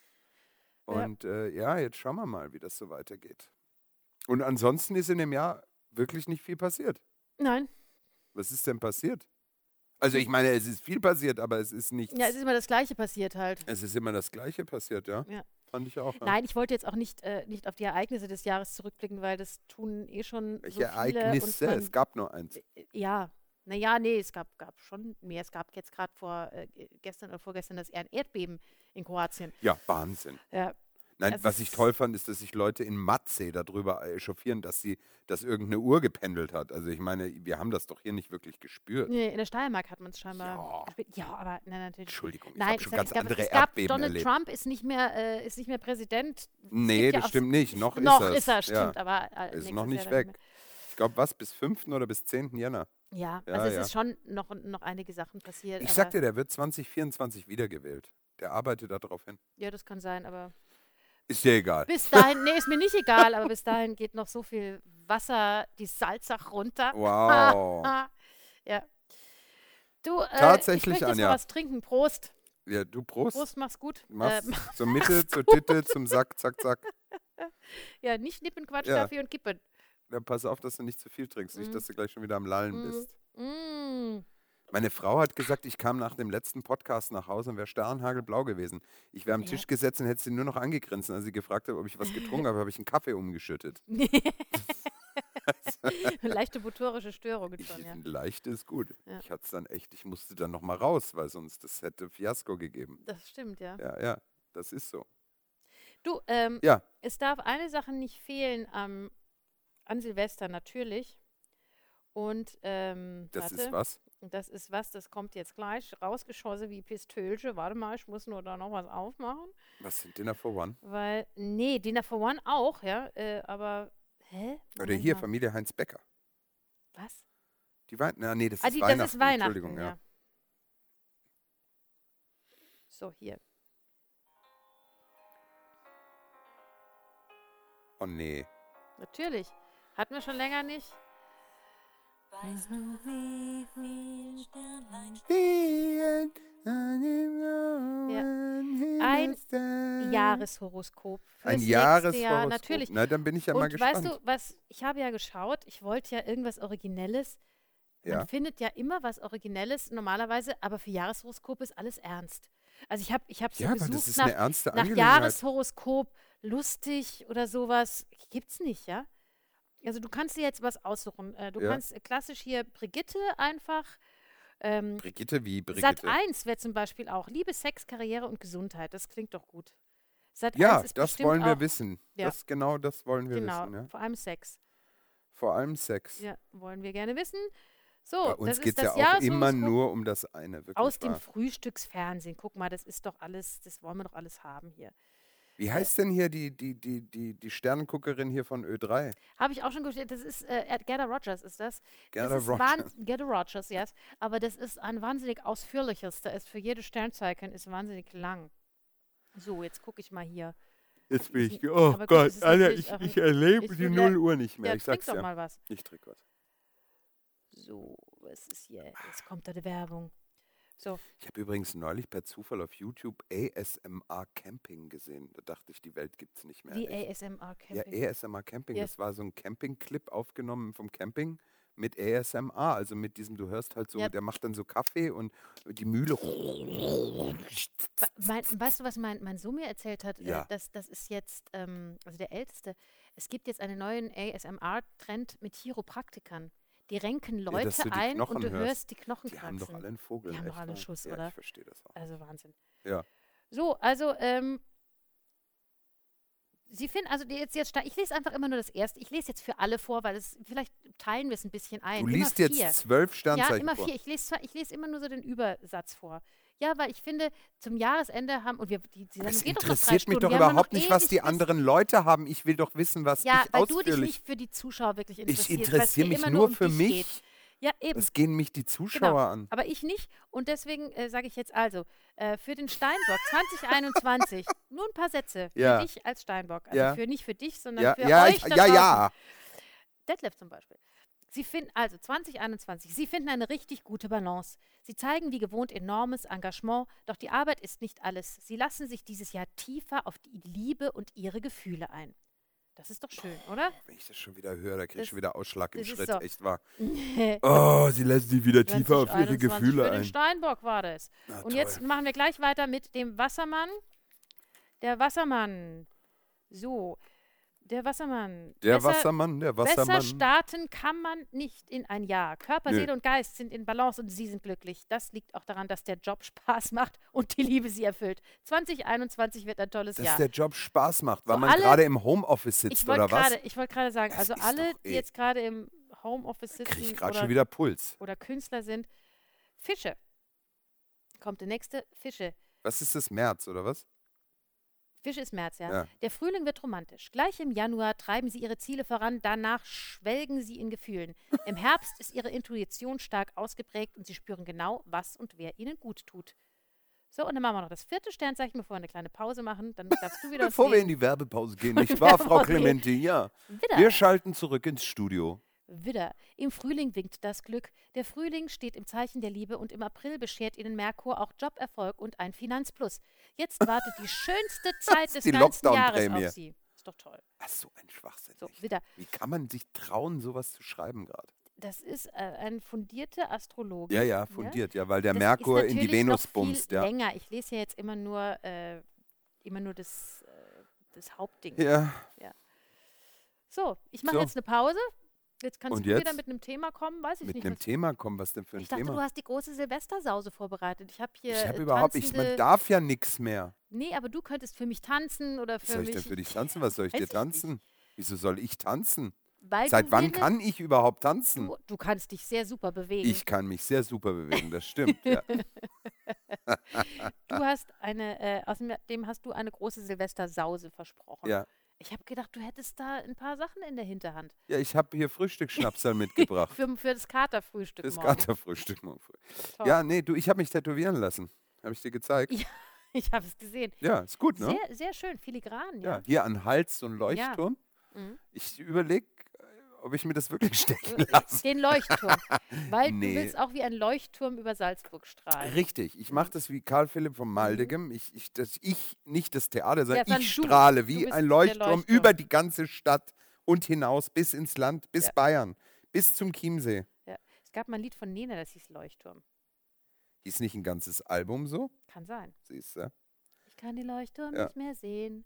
Ja. Und äh, ja, jetzt schauen wir mal, wie das so weitergeht. Und ansonsten ist in dem Jahr wirklich nicht viel passiert. Nein, Was ist denn passiert? Also ich meine, es ist viel passiert, aber es ist nichts. ja, es ist immer das Gleiche passiert halt. Es ist immer das Gleiche passiert, ja? Ja. Fand ich auch. Ja. Nein, ich wollte jetzt auch nicht, äh, nicht auf die Ereignisse des Jahres zurückblicken, weil das tun eh schon Welche so viele. Ereignisse? Und man, Es gab nur eins. Äh, Ja, naja, nee, es gab, gab schon mehr. Es gab jetzt gerade vor äh, gestern oder vorgestern das ein Erdbeben in Kroatien. Ja, Wahnsinn. Ja, Nein, Es was ich ist- toll fand, ist, dass sich Leute in Matzee darüber echauffieren, dass sie, dass irgendeine Uhr gependelt hat. Also ich meine, wir haben das doch hier nicht wirklich gespürt. nee, in der Steiermark hat man es scheinbar Ja. gespielt. Ja, aber nein, natürlich. Entschuldigung, ich Nein, habe schon sag, ganz es gab, andere es gab Erdbeben Donald erlebt. Trump ist nicht mehr, äh, ist nicht mehr Präsident. Es Nee, gibt ja das auch- stimmt nicht. Noch, Noch ist, ist er, es. stimmt, Ja. aber äh, Ist nächstes noch Jahr nicht dann weg. mehr. Ich glaube, was, bis fünften oder bis zehnten Jänner? Ja, Ja, also es ja. ist schon noch, noch einige Sachen passiert. Ich aber, sag dir, der wird zwanzig vierundzwanzig wiedergewählt. Der arbeitet darauf hin. Ja, das kann sein, aber Ist dir egal. bis dahin, nee, ist mir nicht egal, aber bis dahin geht noch so viel Wasser, die Salzach runter. Wow. Ja. Du, äh, Tatsächlich, ich möchte jetzt Anja. mal was trinken. Prost. Ja, du Prost. Prost, mach's gut. Mach's Äh, zur Mitte, zur Titte, zum Sack, zack, zack. ja, nicht Nippen, Quatsch, Ja. Kaffee und Kippen. Ja, pass auf, dass du nicht zu viel trinkst. Nicht, Mm. dass du gleich schon wieder am Lallen Mm. bist. Mm. Meine Frau hat gesagt, ich kam nach dem letzten Podcast nach Hause und wäre sternhagelblau gewesen. Ich wäre am Ja. Tisch gesessen und hätte sie nur noch angegrinst. Und als sie gefragt hat, ob ich was getrunken habe, habe ich einen Kaffee umgeschüttet. Leichte motorische Störungen Ich, schon, ja. Leicht ist gut. Ja. Ich hatte es dann echt, ich musste dann nochmal raus, weil sonst das hätte Fiasko gegeben. Das stimmt, ja. Ja, ja, das ist so. Du, ähm, Ja, es darf eine Sache nicht fehlen am, an Silvester natürlich. Und, ähm, das warte, ist was. das ist was, das kommt jetzt gleich rausgeschossen wie Pistölche. Warte mal, ich muss nur da noch was aufmachen. Was sind Dinner for One? Weil, nee, Dinner for One auch, ja, äh, aber, hä? Oder Moment hier, mal. Familie Heinz Becker. Was? Die Weihnachten, na, nee, das Ah, ist die, Weihnachten. das ist Weihnachten, Entschuldigung, ja. ja. So, hier. Oh nee. Natürlich. Hatten wir schon länger nicht. Weißt du, wie viel Sternlein Ein Jahreshoroskop fürs Ein nächste Jahr, Jahreshoroskop. natürlich. Na, dann bin ich ja mal Und gespannt. weißt du, was, ich habe ja geschaut, ich wollte ja irgendwas Originelles. Ja. Man findet ja immer was Originelles normalerweise, aber für Jahreshoroskop ist alles ernst. Also ich habe ich hab so ja, aber gesucht das ist nach, eine ernste nach Angelegenheit. Jahreshoroskop, lustig oder sowas. Gibt's nicht, ja? Also du kannst dir jetzt was aussuchen. Äh, Du Ja. kannst äh, klassisch hier Brigitte einfach. Ähm, Brigitte wie Sat Brigitte? eins wäre zum Beispiel auch Liebe, Sex, Karriere und Gesundheit. Das klingt doch gut. Sat Ja, eins ist das bestimmt wollen wir auch, wissen. Ja. Das, genau das wollen wir Genau, wissen. Ja. vor allem Sex. Vor allem Sex. Ja, wollen wir gerne wissen. So, Bei das uns ist geht es das ja auch immer Jahreshoroskop nur um das eine. Wirklich aus dem wahr. Frühstücksfernsehen. Guck mal, das ist doch alles, das wollen wir doch alles haben hier. Wie heißt denn hier die, die, die, die, die Sternenguckerin hier von Ö drei? Habe ich auch schon gestellt, das ist äh, Gerda Rogers, ist das? Gerda das ist Rogers. wahn- Gerda Rogers, yes. Aber das ist ein wahnsinnig ausführliches. Da ist für jedes Sternzeichen ist wahnsinnig lang. So, jetzt gucke ich mal hier. Jetzt bin Ist ich, n- oh aber gut, Gott, es ist Alter, natürlich ich, auch ich ein- erlebe ich die will null ja- Uhr nicht mehr. Ja, ich trink sag's doch ja. mal was. Ich trinke was. So, was ist hier? Jetzt kommt da die Werbung. So, Ich habe übrigens neulich per Zufall auf YouTube A S M R Camping gesehen. Da dachte ich, die Welt gibt's nicht mehr. wie Echt. A S M R Ja, Camping. A S M R Camping. Ja. Das war so ein Camping-Clip aufgenommen vom Camping mit A S M R. Also mit diesem, du hörst halt so, Ja. der macht dann so Kaffee und die Mühle. Wa- Mein, weißt du, was mein, mein Sohn mir erzählt hat? Ja. Äh, das, das ist jetzt, ähm, also der Älteste, es gibt jetzt einen neuen A S M R-Trend mit Chiropraktikern. Die renken dass Leute du die ein Knochen und du hörst. hörst die Knochen Die haben doch kratzen. alle einen Vogel. Die haben echt doch alle einen wahr. Schuss, ja, oder? Ich verstehe das auch. Also Wahnsinn. Ja. So, also, ähm, Sie finden, also die jetzt, jetzt, sta- ich lese einfach immer nur das erste. Ich lese jetzt für alle vor, weil es, vielleicht teilen wir es ein bisschen ein. Du Immer liest jetzt vier. zwölf Ja, Sternzeichen immer vor. vier. Ich lese, zwar, ich lese immer nur so den Übersatz vor. Ja, weil ich finde, zum Jahresende haben, und wir, die, die Das Sendung geht doch noch drei interessiert mich Stunden. doch Wir haben nur überhaupt noch nicht, was ewig die bis- anderen Leute haben. Ich will doch wissen, was Ja, ich weil du dich ausführlich... nicht für die Zuschauer wirklich Ich interessierst. weil es interessiere dir mich immer nur um für dich mich. Geht. Ja, eben. Das gehen mich die Zuschauer Genau. an. Aber ich nicht. Und deswegen äh, sage ich jetzt also, äh, für den Steinbock zwanzig einundzwanzig, nur ein paar Sätze für Ja. dich als Steinbock. Also Ja. für, nicht für dich, sondern Ja, für ja, euch ich, da ja, draußen. ja. Detlef zum Beispiel. Sie finden, also zwanzig einundzwanzig, Sie finden eine richtig gute Balance. Sie zeigen wie gewohnt enormes Engagement, doch die Arbeit ist nicht alles. Sie lassen sich dieses Jahr tiefer auf die Liebe und ihre Gefühle ein. Das ist doch schön, oder? Wenn ich das schon wieder höre, da kriege ich Das- schon wieder Ausschlag im das ist Schritt. so. Echt wahr. Oh, sie lassen sich wieder tiefer auf ihre zwanzig einundzwanzig Gefühle für den ein. Steinbock war das. Na, Und jetzt toll. machen wir gleich weiter mit dem Wassermann. Der Wassermann. So, der Wassermann. Der Besser- Wassermann, der Besser Wassermann. starten kann man nicht in ein Jahr. Körper, Nö. Seele und Geist sind in Balance und Sie sind glücklich. Das liegt auch daran, dass der Job Spaß macht und die Liebe Sie erfüllt. zwanzig einundzwanzig wird ein tolles Dass Jahr. der Job Spaß macht, weil So, man alle- gerade im Homeoffice sitzt, Ich wollte oder was? gerade ich wollte gerade sagen, Das also ist alle, doch die eh- jetzt gerade im Homeoffice Kriege ich sitzen gerade oder, schon wieder Puls. oder Künstler sind. Fische. Kommt der nächste. Fische. Was ist das, März, oder was? Fisch ist März, ja. Ja. Der Frühling wird romantisch. Gleich im Januar treiben sie ihre Ziele voran, danach schwelgen sie in Gefühlen. Im Herbst ist ihre Intuition stark ausgeprägt und sie spüren genau, was und wer ihnen gut tut. So, und dann machen wir noch das vierte Sternzeichen, bevor wir eine kleine Pause machen. Dann darfst du wieder uns Bevor wir in lesen. die Werbepause gehen, nicht wahr, Frau Werbepause gehen. Clementi? Ja. Widder. Wir schalten zurück ins Studio. Widder. Im Frühling winkt das Glück. Der Frühling steht im Zeichen der Liebe und im April beschert Ihnen Merkur auch Joberfolg und ein Finanzplus. Jetzt wartet die schönste Zeit des die ganzen Jahres Lockdown-Prämie. auf Sie. Ist doch toll. Ach, so ein Schwachsinn. So, echt. Widder. Wie kann man sich trauen, sowas zu schreiben gerade? Das ist äh, ein fundierte Astrologe. Ja, ja, fundiert, ja, weil der Das Merkur ist in die natürlich Venus noch bumst, viel ja. länger. Ich lese ja jetzt immer nur, äh, immer nur das, äh, das Hauptding. Ja, So, ich mache So. jetzt eine Pause. Jetzt kannst Und du wieder jetzt? mit einem Thema kommen, weiß ich mit nicht. einem was- Thema kommen, was denn für ein Ich dachte, Thema? du hast die große Silvestersause vorbereitet. Ich habe hier Ich habe äh, überhaupt, ich, man tanzende- darf ja nichts mehr. Nee, aber du könntest für mich tanzen oder Was für soll ich mich. denn für dich tanzen? Was soll ich Weiß dir ich tanzen? Wieso soll ich tanzen? Weil Seit du wann wenigstens- kann ich überhaupt tanzen? Du, du kannst dich sehr super bewegen. Ich kann mich sehr super bewegen, das stimmt. Ja. Du hast eine, äh, außerdem hast du eine große Silvestersause versprochen. Ja. Ich habe gedacht, du hättest da ein paar Sachen in der Hinterhand. ja, ich habe hier Frühstücksschnapsal mitgebracht. Für, für das Katerfrühstück Das morgen. Katerfrühstück morgen früh. Toll. Ja, nee, du, ich habe mich tätowieren lassen. Habe ich dir gezeigt? Ja, ich habe es gesehen. Ja, ist gut, ne? Sehr, sehr schön, filigran, ja. Ja, hier an Hals so ein Leuchtturm. Mhm. Ich überlege, ob ich mir das wirklich stechen lasse. Den Leuchtturm. Weil Nee. du willst auch wie ein Leuchtturm über Salzburg strahlen. Richtig, ich mache das wie Karl Philipp von Maldegem. Ich, ich, das, ich, nicht das Theater, sondern sondern ich du. strahle Du wie bist ein der Leuchtturm, Leuchtturm. über die ganze Stadt und hinaus bis ins Land, bis Ja. Bayern, bis zum Chiemsee. Ja. Es gab mal ein Lied von Nena, das hieß Leuchtturm. Hieß nicht ein ganzes Album so? Kann sein. Siehst du? Ich kann die Leuchtturm Ja. nicht mehr sehen.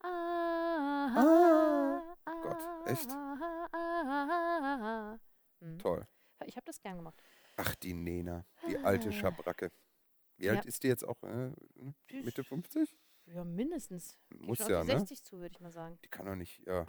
Ah, Ah, ah, Gott, echt? ah, ah, ah, ah. Mhm. Toll. Ich habe das gern gemacht. Ach, die Nena, die alte Schabracke. Wie alt Ja. ist die jetzt auch? Äh, Mitte fünfzig? Ja, mindestens. Geht Muss schon auf ja, die ne? sechzig zu, würde ich mal sagen. Die kann doch nicht, ja.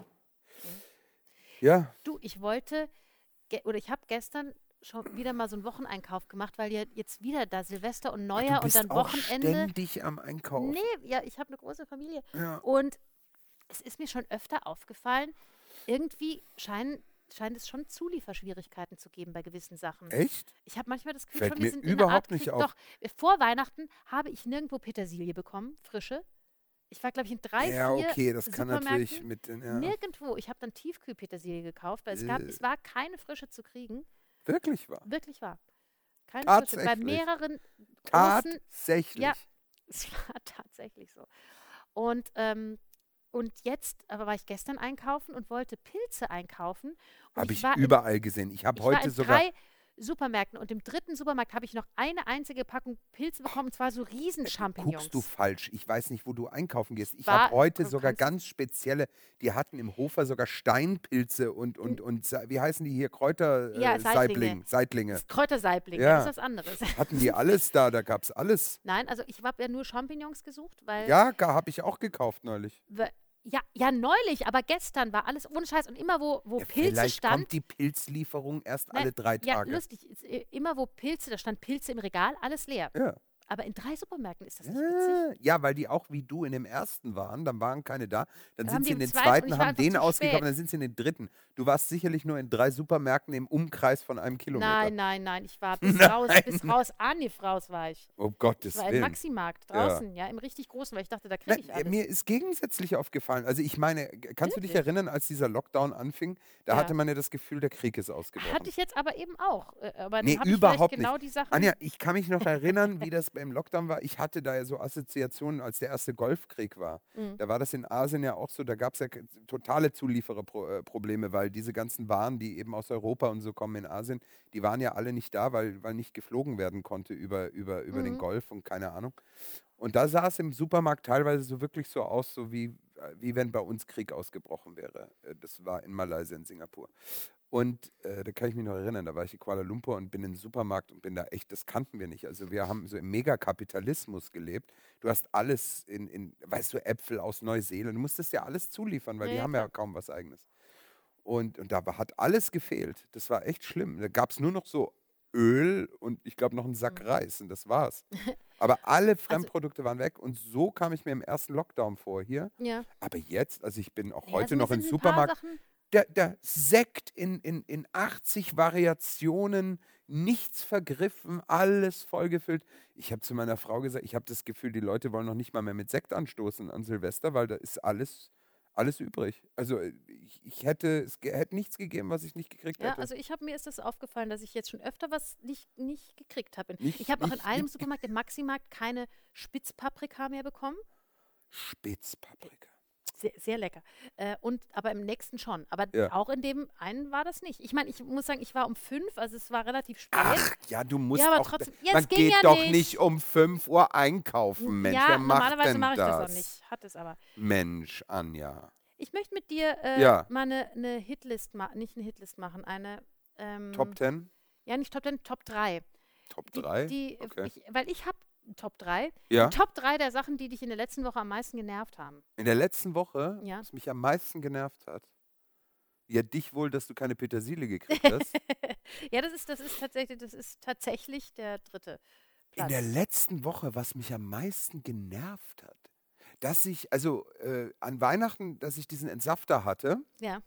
Ja, Du, ich wollte, ge- oder ich habe gestern schon wieder mal so einen Wocheneinkauf gemacht, weil ja jetzt wieder da Silvester und Ach, Neujahr du bist und dann auch Wochenende. ständig am Einkaufen. Nee, ja, ich habe eine große Familie. Ja. Und es ist mir schon öfter aufgefallen, irgendwie scheinen, scheint es schon Zulieferschwierigkeiten zu geben bei gewissen Sachen. Echt? Ich habe manchmal das Gefühl, Fällt schon, mir wir sind in einer überhaupt Art nicht Krieg. auf. Doch, äh, vor Weihnachten habe ich nirgendwo Petersilie bekommen, frische. Ich war, glaube ich, in drei, Ja, vier okay, das kann natürlich Supermärkten. mit den. Ja. Nirgendwo. Ich habe dann Tiefkühlpetersilie gekauft, weil es gab, Äh. es war keine frische zu kriegen. Wirklich wahr. Wirklich wahr. Keine frische. Bei Tatsächlich. mehreren großen. Tatsächlich. Ja. Es war tatsächlich so. Und, ähm, und jetzt, aber war ich gestern einkaufen und wollte Pilze einkaufen. Und Habe ich war in- überall gesehen. Ich habe ich war heute in sogar. drei Supermärkten und im dritten Supermarkt habe ich noch eine einzige Packung Pilze bekommen, und zwar so Riesenchampignons. Guckst du falsch. Ich weiß nicht, wo du einkaufen gehst. Ich War- habe heute du sogar kannst- ganz spezielle, die hatten im Hofer sogar Steinpilze und, und, und Sa- wie heißen die hier? Kräuter, Hm. Ja, äh, Seitlinge. Seitling, Seitlinge. Das Kräutersaibling, Ja. das ist was anderes. Hatten die alles da? Da gab es alles. Nein, also ich habe ja nur Champignons gesucht, weil Ja, habe ich auch gekauft neulich. we- ja, ja, neulich, aber gestern war alles ohne Scheiß und immer wo, wo Ja, Pilze vielleicht stand. kommt die Pilzlieferung erst Nein, alle drei ja, Tage. lustig, ist, äh, immer wo Pilze, da stand Pilze im Regal, alles leer. Ja. Aber in drei Supermärkten ist das nicht witzig. Ja, ja, weil die auch wie du in dem ersten waren, dann waren keine da. Dann Dann sind haben sie die in im den zweiten und zweiten, ich war haben einfach den zu ausgekauft, spät. dann sind sie in den dritten. Du warst sicherlich nur in drei Supermärkten im Umkreis von einem Kilometer. Nein, nein, nein, ich war bis Nein. raus, bis raus, Anif raus war ich. Um Gottes Ich war im Willen. Maximarkt Ja. draußen, ja. im richtig großen, weil ich dachte, da Na, kriege ich alles. mir ist gegensätzlich aufgefallen. Also ich meine, g- kannst du dich Wirklich? erinnern, als dieser Lockdown anfing? Da Ja. hatte man ja das Gefühl, der Krieg ist ausgebrochen. Hatte ich jetzt aber eben auch. äh, Aber dann Nee, habe ich überhaupt vielleicht nicht. genau die Sachen. Anja, ich kann mich noch erinnern, wie das beim Lockdown war. Ich hatte da ja so Assoziationen, als der erste Golfkrieg war. Mhm. Da war das in Asien ja auch so, da gab es ja k- totale Zuliefererprobleme, weil diese ganzen Waren, die eben aus Europa und so kommen in Asien, die waren ja alle nicht da, weil, weil nicht geflogen werden konnte über, über, über den Mhm. Golf und keine Ahnung. Und da sah es im Supermarkt teilweise so wirklich so aus, so wie, wie wenn bei uns Krieg ausgebrochen wäre. Äh, Das war in Malaysia, in Singapur. Und äh, da kann ich mich noch erinnern, da war ich in Kuala Lumpur und bin in den Supermarkt und bin da echt, das kannten wir nicht. Also wir haben so im Megakapitalismus gelebt. Du hast alles in, in weißt du, Äpfel aus Neuseeland. Du musstest ja alles zuliefern, weil Ja, die ja, haben ja klar. kaum was Eigenes. Und, und da war- hat alles gefehlt. Das war echt schlimm. Da gab es nur noch so Öl und ich glaube noch einen Sack Mhm. Reis und das war's. Aber alle Fremdprodukte waren weg und so kam ich mir im ersten Lockdown vor hier. Ja. Aber jetzt, also ich bin auch Ja, heute also mir noch im sind ein paar Supermarkt, Sachen. der, der Sekt in, in, in achtzig Variationen, nichts vergriffen, alles vollgefüllt. Ich habe zu meiner Frau gesagt, ich habe das Gefühl, die Leute wollen noch nicht mal mehr mit Sekt anstoßen an Silvester, weil da ist alles, alles übrig. Also äh, ich, ich hätte, es ge- hätte nichts gegeben, was ich nicht gekriegt Ja, hätte. also ich habe mir ist das aufgefallen, dass ich jetzt schon öfter was nicht, nicht gekriegt habe. Nicht- Ich habe auch in nicht- einem nicht- Supermarkt, im Maximarkt, keine Spitzpaprika mehr bekommen. Spitzpaprika. Sehr, sehr lecker. Äh, und, aber im nächsten schon. Aber Ja. auch in dem einen war das nicht. Ich meine, ich muss sagen, ich war um fünf, also es war relativ spät. Ach ja, du musst Ja, aber auch, trotzdem- jetzt man ging geht ja doch nicht. nicht um fünf Uhr einkaufen, Mensch. ja, Wer macht normalerweise denn mache ich das? das auch nicht. Hat es aber. Mensch, Anja. Ich möchte mit dir äh, Ja. mal eine, eine Hitlist machen, nicht eine Hitlist machen, eine ähm, Top zehn? Ja, nicht Top Ten, Top drei. Top Die, drei? Die, Okay. ich, weil ich habe Top drei. Ja. Die Top drei der Sachen, die dich in der letzten Woche am meisten genervt haben. In der letzten Woche, Ja. was mich am meisten genervt hat, ja, dich wohl, dass du keine Petersilie gekriegt hast. Ja, das ist, das ist tatsächlich, das ist tatsächlich der dritte In Platz. der letzten Woche, was mich am meisten genervt hat, dass ich, also äh, an Weihnachten, dass ich diesen Entsafter hatte ja.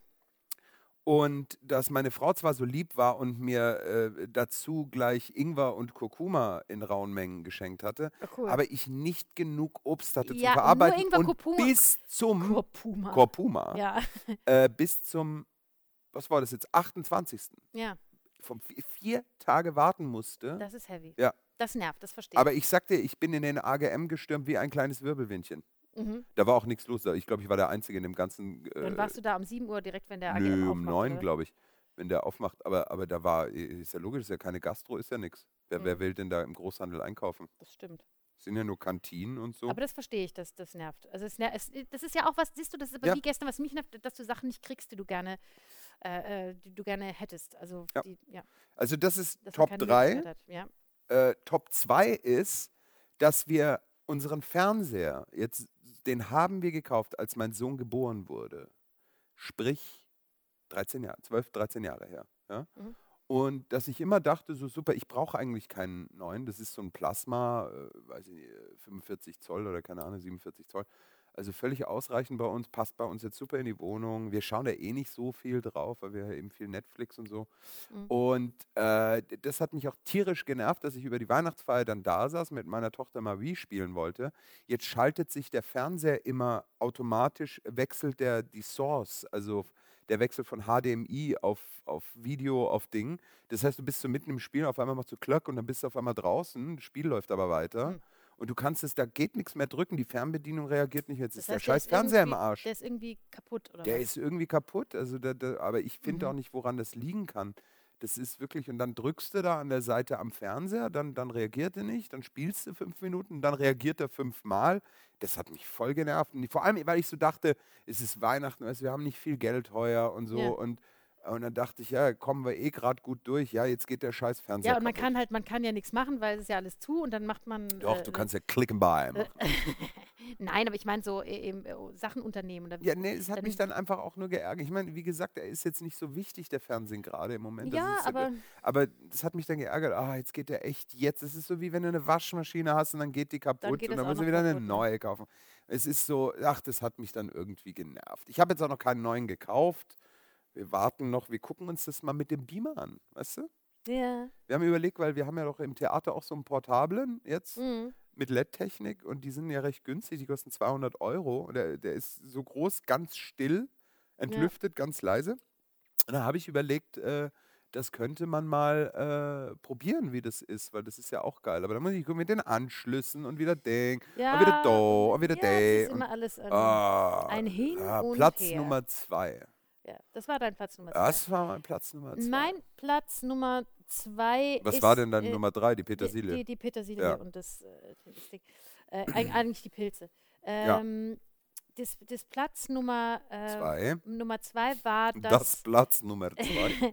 und dass meine Frau zwar so lieb war und mir äh, dazu gleich Ingwer und Kurkuma in rauen Mengen geschenkt hatte, Oh, cool. aber ich nicht genug Obst hatte Ja, zum nur Verarbeiten Ingwer, und Kurkuma- bis zum Kurkuma. Kurkuma, Ja, äh, bis zum, was war das jetzt, achtundzwanzigsten ja, Vom vi- vier Tage warten musste. das ist heavy. Ja. Das nervt, das verstehe Aber ich sagte, ich bin in den A G M gestürmt wie ein kleines Wirbelwindchen. ich. Mhm. Da war auch nichts los. Ich glaube, ich war der Einzige in dem ganzen. Äh, Dann warst du da um sieben Uhr direkt, wenn der A G M nö, aufmacht. um neun, oder? glaube ich, wenn der aufmacht. Aber, aber da war, ist ja logisch, ist ja keine Gastro, ist ja nichts. Wer, wer Mhm. will denn da im Großhandel einkaufen? Das stimmt. Sind ja nur Kantinen und so. Aber das verstehe ich, dass das nervt. Also es, ner- es, das ist ja auch was, siehst du, das ist aber Ja. wie gestern, was mich nervt, dass du Sachen nicht kriegst, die du gerne, äh, äh, die du gerne hättest. Also Ja. die, ja, Also das ist dass man Top keine drei. Möglichkeit hat. Ja. Äh, Top zwei ist, dass wir unseren Fernseher, jetzt, den haben wir gekauft, als mein Sohn geboren wurde. Sprich, dreizehn Jahre, zwölf, dreizehn Jahre her. Ja? Mhm. Und dass ich immer dachte, so super, ich brauche eigentlich keinen neuen. Das ist so ein Plasma, äh, weiß ich nicht, äh, fünfundvierzig Zoll oder keine Ahnung, siebenundvierzig Zoll. Also völlig ausreichend bei uns, passt bei uns jetzt super in die Wohnung. Wir schauen da eh nicht so viel drauf, weil wir eben viel Netflix und so. Mhm. Und äh, d- das hat mich auch tierisch genervt, dass ich über die Weihnachtsfeier dann da saß, mit meiner Tochter mal Wii spielen wollte. Jetzt schaltet sich der Fernseher immer automatisch, wechselt der die Source, also der Wechsel von H D M I auf, auf Video, auf Ding. Das heißt, du bist so mitten im Spiel, auf einmal machst du Klöck und dann bist du auf einmal draußen, das Spiel läuft aber weiter. Hm. Und du kannst es, da geht nichts mehr drücken, die Fernbedienung reagiert nicht, jetzt Das ist der heißt, der scheiß ist Fernseher im irgendwie- Arsch. Der ist irgendwie kaputt, oder Der was? ist irgendwie kaputt, also da, da, aber ich finde Mhm. auch nicht, woran das liegen kann. Das ist wirklich, und dann drückst du da an der Seite am Fernseher, dann, dann reagiert er nicht, dann spielst du fünf Minuten, dann reagiert er fünfmal. Das hat mich voll genervt. Und vor allem, weil ich so dachte, es ist Weihnachten, weißt, du, wir haben nicht viel Geld heuer und so. Ja. Und, und dann dachte ich, ja, kommen wir eh gerade gut durch. Ja, jetzt geht der scheiß Fernseher Ja, und man kaputt. kann halt, man kann ja nichts machen, weil es ist ja alles zu und dann macht man. Doch, äh, du kannst ja Click and Buy machen. Nein, aber ich meine so äh, eben äh, Sachen unternehmen. Oder Ja, nee, es hat dann- mich dann einfach auch nur geärgert. Ich meine, wie gesagt, er ist jetzt nicht so wichtig, der Fernsehen gerade im Moment. Das ja, ist, aber Aber das hat mich dann geärgert. Ah, jetzt geht der echt jetzt. Es ist so, wie wenn du eine Waschmaschine hast und dann geht die kaputt geht und das dann auch musst du noch wieder eine kaputt, ne? neue kaufen. Es ist so, ach, das hat mich dann irgendwie genervt. Ich habe jetzt auch noch keinen neuen gekauft. Wir warten noch, wir gucken uns das mal mit dem Beamer an, weißt du? ja. Wir haben überlegt, weil wir haben ja doch im Theater auch so einen Portablen jetzt Mhm. mit L E D-Technik und die sind ja recht günstig, die kosten zweihundert Euro. Und der, der ist so groß, ganz still, entlüftet, ganz leise. Und da habe ich überlegt, äh, das könnte man mal äh, probieren, wie das ist, weil das ist ja auch geil. Aber dann muss ich mit den Anschlüssen und wieder Ding, Ja, und wieder do, und wieder ja, day. es ist und, immer alles ein, ah, ein Hin ja, und Platz Her. Nummer zwei. Ja, das war dein Platz Nummer zwei. Das war mein Platz Nummer zwei. Mein Platz Nummer zwei Was ist, war denn dann äh, Nummer drei? Die Die, Petersilie. die, die Petersilie Ja. und das, äh, das Ding. Äh, eig- eigentlich die Pilze. Ja. Ähm, das, das Platz Nummer, äh, Zwei. Nummer zwei war, Das, dass, Platz Nummer zwei.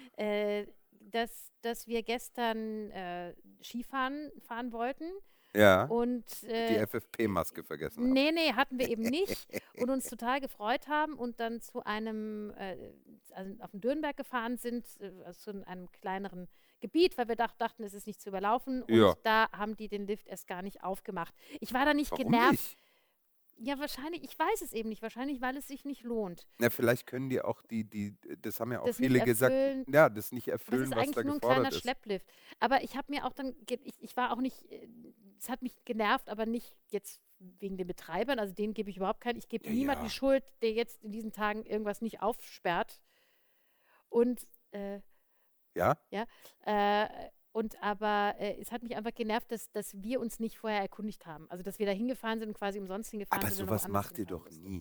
äh, dass, dass wir gestern äh, Skifahren fahren wollten Ja. und Die äh, F F P-Maske vergessen haben. nee, nee, hatten wir eben nicht und uns total gefreut haben und dann zu einem, äh, also auf den Dürnberg gefahren sind, äh, also in einem kleineren Gebiet, weil wir dach, dachten, es ist nicht zu überlaufen. Und Ja. da haben die den Lift erst gar nicht aufgemacht. Ich war da nicht Warum genervt. nicht? Ja, wahrscheinlich, ich weiß es eben nicht. Wahrscheinlich, weil es sich nicht lohnt. Na, vielleicht können die auch die, die, das haben ja auch Das nicht viele gesagt, erfüllen. ja, das nicht Das erfüllen, ist was eigentlich da nur ein gefordert kleiner ist. Schlepplift. Aber ich habe mir auch dann, ge- ich, ich war auch nicht, äh, es hat mich genervt, aber nicht jetzt wegen den Betreibern. Also denen gebe ich überhaupt keinen. Ich gebe Ja, niemandem ja. die Schuld, der jetzt in diesen Tagen irgendwas nicht aufsperrt. Und, äh, Ja? äh, und aber äh, es hat mich einfach genervt, dass, dass wir uns nicht vorher erkundigt haben. Also dass wir da hingefahren sind und quasi umsonst hingefahren Aber sind. und sowas woanders macht ihr hinfahren doch mussten. nie.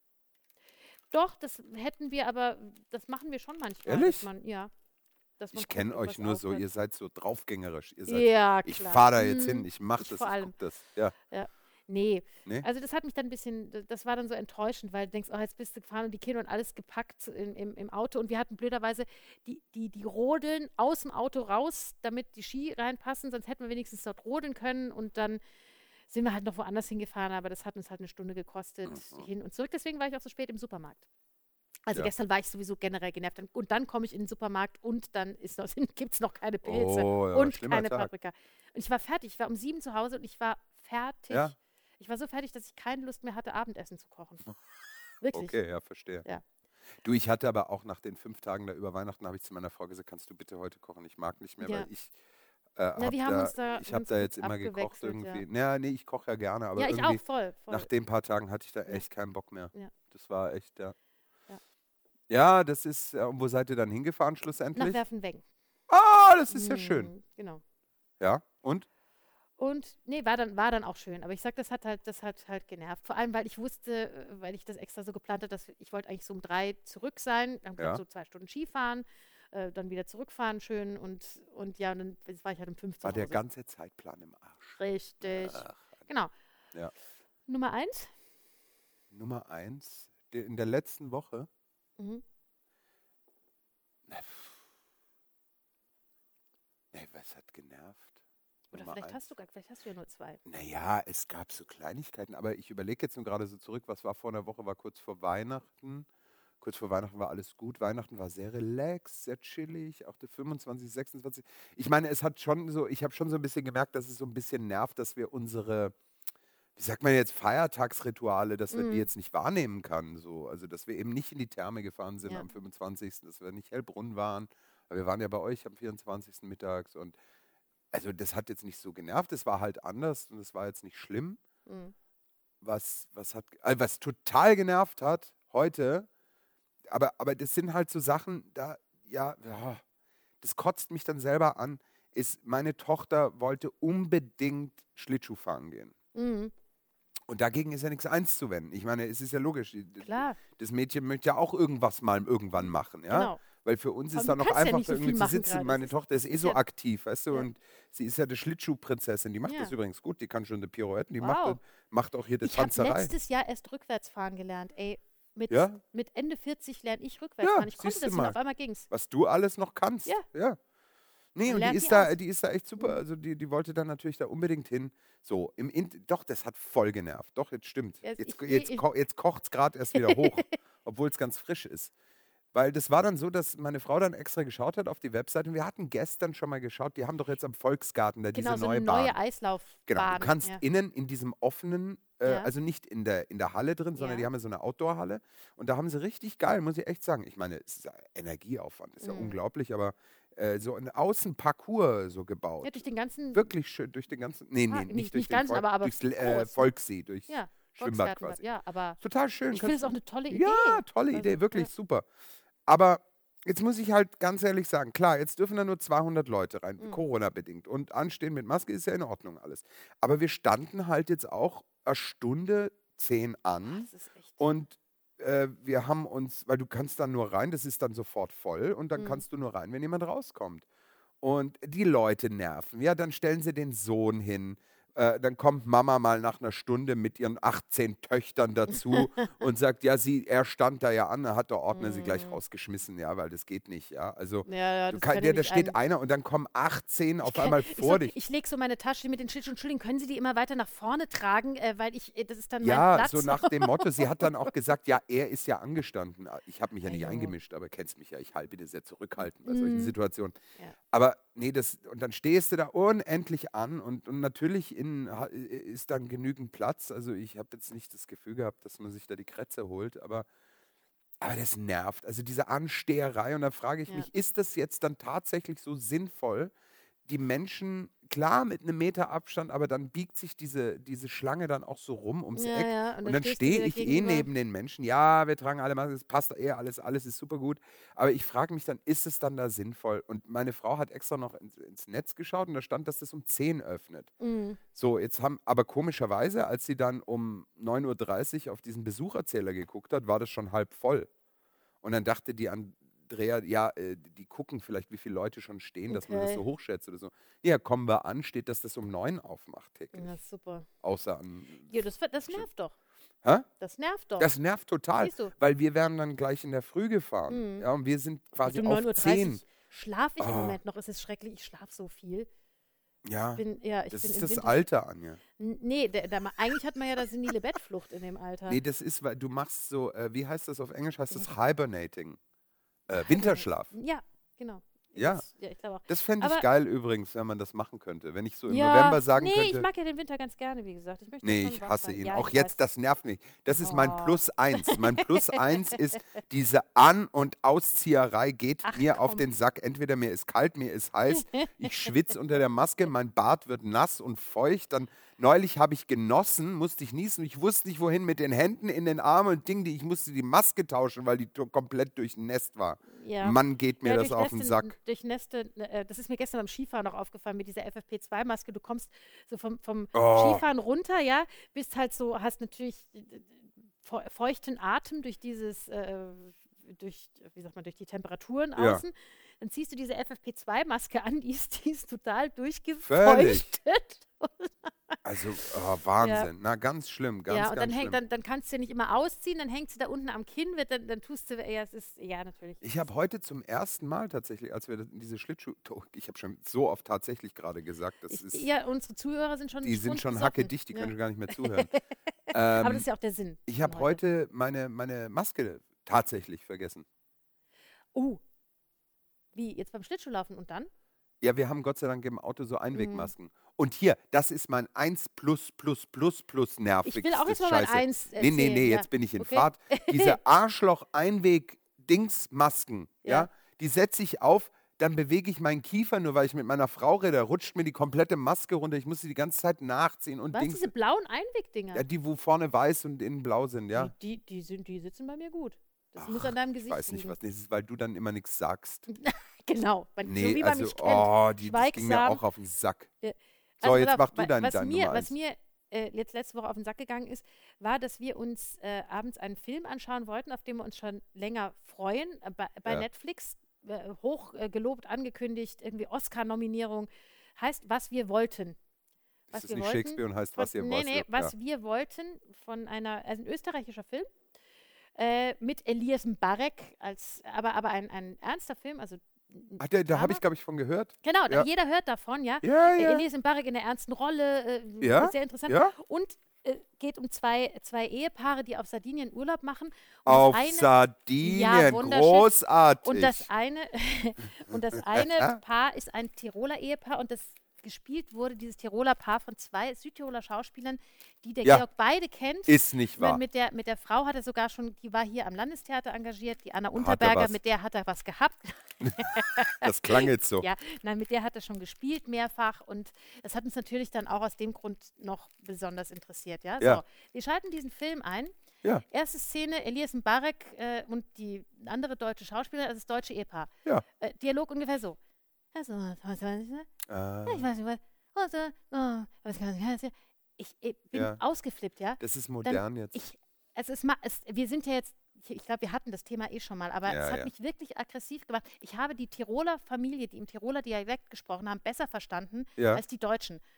Doch, das hätten wir, aber das machen wir schon manchmal. Ehrlich? Dass man, ja. Dass man Ich guckt, kenne ob euch was nur so, auffällt. ihr seid so draufgängerisch. Ihr seid, Ja, ich klar. fahre da jetzt Mm, hin, ich mache ich das, vor ich allem. guck das. Ja, Nee, nee? also das hat mich dann ein bisschen, d- das war dann so enttäuschend, weil du denkst, oh, jetzt bist du gefahren und die Kinder und alles gepackt im, im, im Auto und wir hatten blöderweise die, die, die Rodeln aus dem Auto raus, damit die Ski reinpassen, sonst hätten wir wenigstens dort rodeln können und dann sind wir halt noch woanders hingefahren, aber das hat uns halt eine Stunde gekostet, Mhm. hin und zurück, deswegen war ich auch so spät im Supermarkt. Also Ja. gestern war ich sowieso generell genervt Dann- und dann komme ich in den Supermarkt und dann gibt es noch keine Pilze Oh, ja, und schlimmer keine Tag. Paprika. Und ich war fertig, ich war um sieben zu Hause und ich war fertig. Ja. Ich war so fertig, dass ich keine Lust mehr hatte, Abendessen zu kochen. Wirklich. Okay, ja, verstehe. Ja. Du, ich hatte aber auch nach den fünf Tagen da über Weihnachten, habe ich zu meiner Frau gesagt, kannst du bitte heute kochen? Ich mag nicht mehr, Ja. weil ich äh, Na, hab wir haben da, uns da ich habe ganz da gut jetzt immer gekocht abgewechselt, ja. irgendwie. Naja, nee, ich koche ja gerne, aber Ja, ich irgendwie auch, voll. voll. nach den paar Tagen hatte ich da Ja. echt keinen Bock mehr. Ja. Das war echt, ja. Ja. Ja, das ist, äh, und wo seid ihr dann hingefahren Nach schlussendlich? Werfenweg. Ah, das ist ja schön. Mm, Genau. Ja, und? Und nee, war dann, war dann auch schön. Aber ich sag, das hat halt, das hat halt genervt. Vor allem, weil ich wusste, äh, weil ich das extra so geplant hatte, dass wir- ich wollte eigentlich so um drei zurück sein, dann Ja. so zwei Stunden Skifahren, äh, dann wieder zurückfahren schön und, und ja, und dann jetzt war ich halt um fünf zu War der Hause. ganze Zeitplan im Arsch. Richtig. Ach, Genau. Ja. Nummer eins. Nummer eins, der, in der letzten Woche. Mhm. Na, pff. Nee, was hat genervt? Oder Nummer vielleicht eins. hast du gar, vielleicht hast du ja nur zwei. Naja, es gab so Kleinigkeiten, aber ich überlege jetzt nur gerade so zurück, was war vor einer Woche, war kurz vor Weihnachten. Kurz vor Weihnachten war alles gut. Weihnachten war sehr relaxed, sehr chillig, auch der fünfundzwanzig, sechsundzwanzig. Ich meine, es hat schon so, ich habe schon so ein bisschen gemerkt, dass es so ein bisschen nervt, dass wir unsere, wie sagt man jetzt, Feiertagsrituale, dass wir Mhm. die jetzt nicht wahrnehmen können. So. Also, dass wir eben nicht in die Therme gefahren sind Ja. am fünfundzwanzigsten, dass wir nicht Hellbrunn waren. Aber wir waren ja bei euch am vierundzwanzigsten mittags und also das hat jetzt nicht so genervt, es war halt anders und es war jetzt nicht schlimm. Mhm. Was, was, hat, äh, was total genervt hat heute, aber, aber das sind halt so Sachen, da, ja, ja, das kotzt mich dann selber an, ist, meine Tochter wollte unbedingt Schlittschuh fahren gehen. Mhm. Und dagegen ist ja nichts einzuwenden. Ich meine, es ist ja logisch, die- Klar. das Mädchen möchte ja auch irgendwas mal irgendwann machen, ja? Genau. Weil für uns Vor ist allem, dann du noch kannst ja einfach nicht so irgendwie viel zu machen sitzen. gerade. Meine Das ist- Tochter ist eh ist so ja- aktiv, weißt du, Ja. und sie ist ja die Schlittschuhprinzessin. Die macht Ja. das übrigens gut, die kann schon die Pirouetten, die macht, Wow. das- macht auch hier die Ich habe Tanzerei. letztes Jahr erst rückwärts fahren gelernt. Ey, mit, Ja? mit Ende vierzig lerne ich rückwärts Ja, fahren. Ich konnte siehste das nicht, mal. auf einmal ging's. Was du alles noch kannst. Ja. ja. Nee, Man und die lernt ist, nie da, aus. die ist da echt super. Mhm. Also die, die wollte dann natürlich da unbedingt hin. So, im In doch, das hat voll genervt. Doch, jetzt stimmt. Ja, Jetzt, ich- jetzt, ich- ko jetzt kocht es gerade erst wieder hoch, obwohl es ganz frisch ist. Weil das war dann so, dass meine Frau dann extra geschaut hat auf die Webseite. Und wir hatten gestern schon mal geschaut, die haben doch jetzt am Volksgarten da Genau, diese so neue eine Bahn. neue Eislaufbahn. Genau, du kannst ja. innen in diesem offenen, äh, Ja. also nicht in der, in der Halle drin, sondern Ja. die haben ja so eine Outdoor-Halle. Und da haben sie richtig geil, muss ich echt sagen. Ich meine, es ist ja Energieaufwand, ist ja Mhm. unglaublich, aber äh, so ein Außenparcours so gebaut. Ja, durch den ganzen Wirklich schön, durch den ganzen, nee, nee, Ah, nicht, nicht- durch nicht den ganz, Volk, aber- aber durchs äh, groß, ne? Volkssee, durchs ja, Schwimmbad Volksgarten, quasi. Ja, aber Total schön. ich finde es kannst auch du- eine tolle Idee. Ja, tolle Also, Idee, wirklich ja. super. Aber jetzt muss ich halt ganz ehrlich sagen, klar, jetzt dürfen da nur zweihundert Leute rein, Mhm. Corona-bedingt. Und anstehen mit Maske ist ja in Ordnung alles. Aber wir standen halt jetzt auch eine Stunde zehn an Das ist echt. und äh, wir haben uns, weil du kannst dann nur rein, das ist dann sofort voll und dann Mhm. kannst du nur rein, wenn jemand rauskommt. Und die Leute nerven. Ja, dann stellen sie den Sohn hin. Äh, dann kommt Mama mal nach einer Stunde mit ihren achtzehn Töchtern dazu und sagt, ja, sie, er stand da ja an, er hat der Ordner sie gleich rausgeschmissen, ja, weil das geht nicht, ja. Also Ja, ja, du das kann, kann ja, ja da nicht steht ein- einer und dann kommen achtzehn auf einmal Ich, vor so, dich. ich lege so meine Tasche mit den Schlittschuhen. Entschuldigung, können Sie die immer weiter nach vorne tragen, äh, weil ich, äh, das ist dann mein Ja, Platz. so nach dem Motto, sie hat dann auch gesagt, ja, er ist ja angestanden. Ich habe mich ja nicht Ajo. eingemischt, aber kennst mich ja, ich halte das sehr zurückhaltend bei solchen Mhm. Situationen. Ja. Aber nee, das, und dann stehst du da unendlich an und, und natürlich in, ha- ist dann genügend Platz. Also ich habe jetzt nicht das Gefühl gehabt, dass man sich da die Krätze holt, aber, aber das nervt. Also diese Ansteherei und da frage ich Ja. mich, ist das jetzt dann tatsächlich so sinnvoll, die Menschen, klar mit einem Meter Abstand, aber dann biegt sich diese, diese Schlange dann auch so rum ums Ja, Eck. ja, Und, dann dann stehst du stehe dir ich eh gegenüber. neben den Menschen. Ja, wir tragen alle Masken, es passt eh alles, alles ist super gut. Aber ich frage mich dann, ist es dann da sinnvoll? Und meine Frau hat extra noch ins, ins Netz geschaut und da stand, dass das um zehn öffnet. Mhm. So, jetzt haben, aber komischerweise, als sie dann um neun Uhr dreißig auf diesen Besucherzähler geguckt hat, war das schon halb voll. Und dann dachte die Andrea, ja, äh, die gucken vielleicht, wie viele Leute schon stehen, dass man das Okay. so hochschätzt oder so. Ja, kommen wir an, steht, dass das um neun aufmacht täglich. Ja, super. Außer an. Ja, das, das nervt doch. Hä? Das nervt doch. Das nervt total, Siehst du. weil wir werden dann gleich in der Früh gefahren. Mhm. Ja, und wir sind quasi um auf neun Uhr zehn. dreißig schlafe ich im Ah. Moment noch. Es ist schrecklich, ich schlafe so viel. Ja, Ich bin, ja, ich das bin ist im das Winter- Alter, Anja. N- Nee, der, der, eigentlich hat man ja da senile Bettflucht in dem Alter. Nee, das ist, weil du machst so, äh, wie heißt das auf Englisch? Heißt das Ja. Hibernating. Äh, Winterschlaf. Ja, genau. Ja. Das, ja, ich glaube auch. Das fände ich Aber- geil übrigens, wenn man das machen könnte. Wenn ich so im ja, November sagen nee, könnte. ich mag ja den Winter ganz gerne, wie gesagt. Ich möchte Nee, schon ich wach hasse sein. ihn. Ja, Auch ich jetzt, weiß. das nervt mich. Das ist mein Oh. Plus eins. Mein Plus eins ist, diese An- und Auszieherei geht Ach, mir auf komm. den Sack. Entweder mir ist kalt, mir ist heiß, ich schwitze unter der Maske, mein Bart wird nass und feucht. Dann neulich habe ich genossen, musste ich niesen. Ich wusste nicht, wohin mit den Händen in den Armen und Ding, die ich musste die Maske tauschen, weil die to- komplett durchnässt war. Ja. Mann, geht mir Ja, das auf den durchnässte- Sack. Durchnässte, äh, das ist mir gestern beim Skifahren noch aufgefallen mit dieser F F P zwei Maske. Du kommst so vom, vom Oh. Skifahren runter, ja, bist halt so, hast natürlich äh, fe- feuchten Atem durch dieses, äh, durch, wie sagt man, durch die Temperaturen Ja. außen. Dann ziehst du diese F F P zwei Maske an, die ist, die ist total Völlig. durchgefeuchtet. Also, oh, Wahnsinn. Na, ganz schlimm, ganz, ja, und ganz dann, schlimm. häng, dann, dann kannst du sie nicht immer ausziehen, dann hängt sie da unten am Kinn, wird, dann, dann tust du, ja, es ist, ja, natürlich. Ich habe heute zum ersten Mal tatsächlich, als wir das- diese Schlittschuhe, oh, ich habe schon so oft tatsächlich gerade gesagt, das Ich, ist, ja, unsere Zuhörer sind schon die sind strunzbesoffen. schon hackedicht, die Ja. können schon gar nicht mehr zuhören. Aber ähm, das ist ja auch der Sinn. ich von habe heute meine, meine Maske tatsächlich vergessen. Oh. Wie, jetzt beim Schlittschuhlaufen und dann? Ja, wir haben Gott sei Dank im Auto Mhm. so Einwegmasken. Und hier, das ist mein eins plus plus plus plus nervigstes Ich will auch jetzt mal mein Scheiße. Eins Nee, nee, erzählen, nee, ja. jetzt bin ich in Okay. Fahrt. Diese Arschloch-Einweg-Dings-Masken, ja. Ja. die setze ich auf, dann bewege ich meinen Kiefer, nur weil ich mit meiner Frau rede, rutscht mir die komplette Maske runter. Ich muss sie die ganze Zeit nachziehen und Was, Dings. diese blauen Einwegdinger? Ja, die, wo vorne weiß und innen blau sind, ja. Die, die, die, sind, die sitzen bei mir gut. Das Ach, muss an deinem Ich Gesicht weiß nicht, liegen. was das ist, weil du dann immer nichts sagst. Genau, bei, so Nee, wie man also, mich kennt. oh, die, das ging mir Schweigsam. auch auf den Sack. Ja. So, Also, jetzt pass auf, mach du wa- dein, was dein mir, Nummer was eins. mir äh, jetzt letzte Woche auf den Sack gegangen ist, war, dass wir uns äh, abends einen Film anschauen wollten, auf den wir uns schon länger freuen, äh, bei, bei Ja. Netflix, äh, hoch äh, gelobt, angekündigt, irgendwie Oscar-Nominierung, heißt Was wir wollten. Was Ist das wir nicht wollten Shakespeare und heißt, von, was ihr nee, was nee, ihr- Was ja. wir wollten von einer, also ein österreichischer Film, äh, mit Elias Mbarek, als, aber, aber ein, ein ernster Film, also ein Ach, da, da habe Drama. ich, glaube ich, von gehört. Genau, Ja. jeder hört davon, ja. Ja, Äh, ja. Elias Mbarek in der ernsten Rolle, äh, Ja, sehr interessant. ja. Und äh, geht um zwei, zwei Ehepaare, die auf Sardinien Urlaub machen. Und Auf das eine, Sardinien, Ja, wunderschön. großartig. und das eine, und das eine Paar ist ein Tiroler Ehepaar und das gespielt wurde, dieses Tiroler Paar von zwei Südtiroler Schauspielern, die der Ja. Georg beide kennt. ist nicht wahr. Mit der, mit der Frau hat er sogar schon, die war hier am Landestheater engagiert, die Anna er Unterberger, was? mit der hat er was gehabt. Das klang jetzt so. Ja, nein, mit der hat er schon gespielt mehrfach und das hat uns natürlich dann auch aus dem Grund noch besonders interessiert. Ja, Ja. So, wir schalten diesen Film ein. Ja. Erste Szene, Elias Mbarek äh, und die andere deutsche Schauspielerin, also das deutsche Ehepaar. Ja. Äh, Dialog ungefähr so. Also, was weiß ich, Äh, ich weiß nicht, was, was, äh, oh, was kann ich, ich, ich bin Ja. ausgeflippt, ja. das ist modern jetzt. Ich, es ist, ma- es, wir sind ja jetzt, ich, ich glaube, wir hatten das Thema eh schon mal, aber Ja, es hat ja. mich wirklich aggressiv gemacht. Ich habe die Tiroler Familie, die im Tiroler Dialekt gesprochen haben, besser verstanden Ja. als die Deutschen.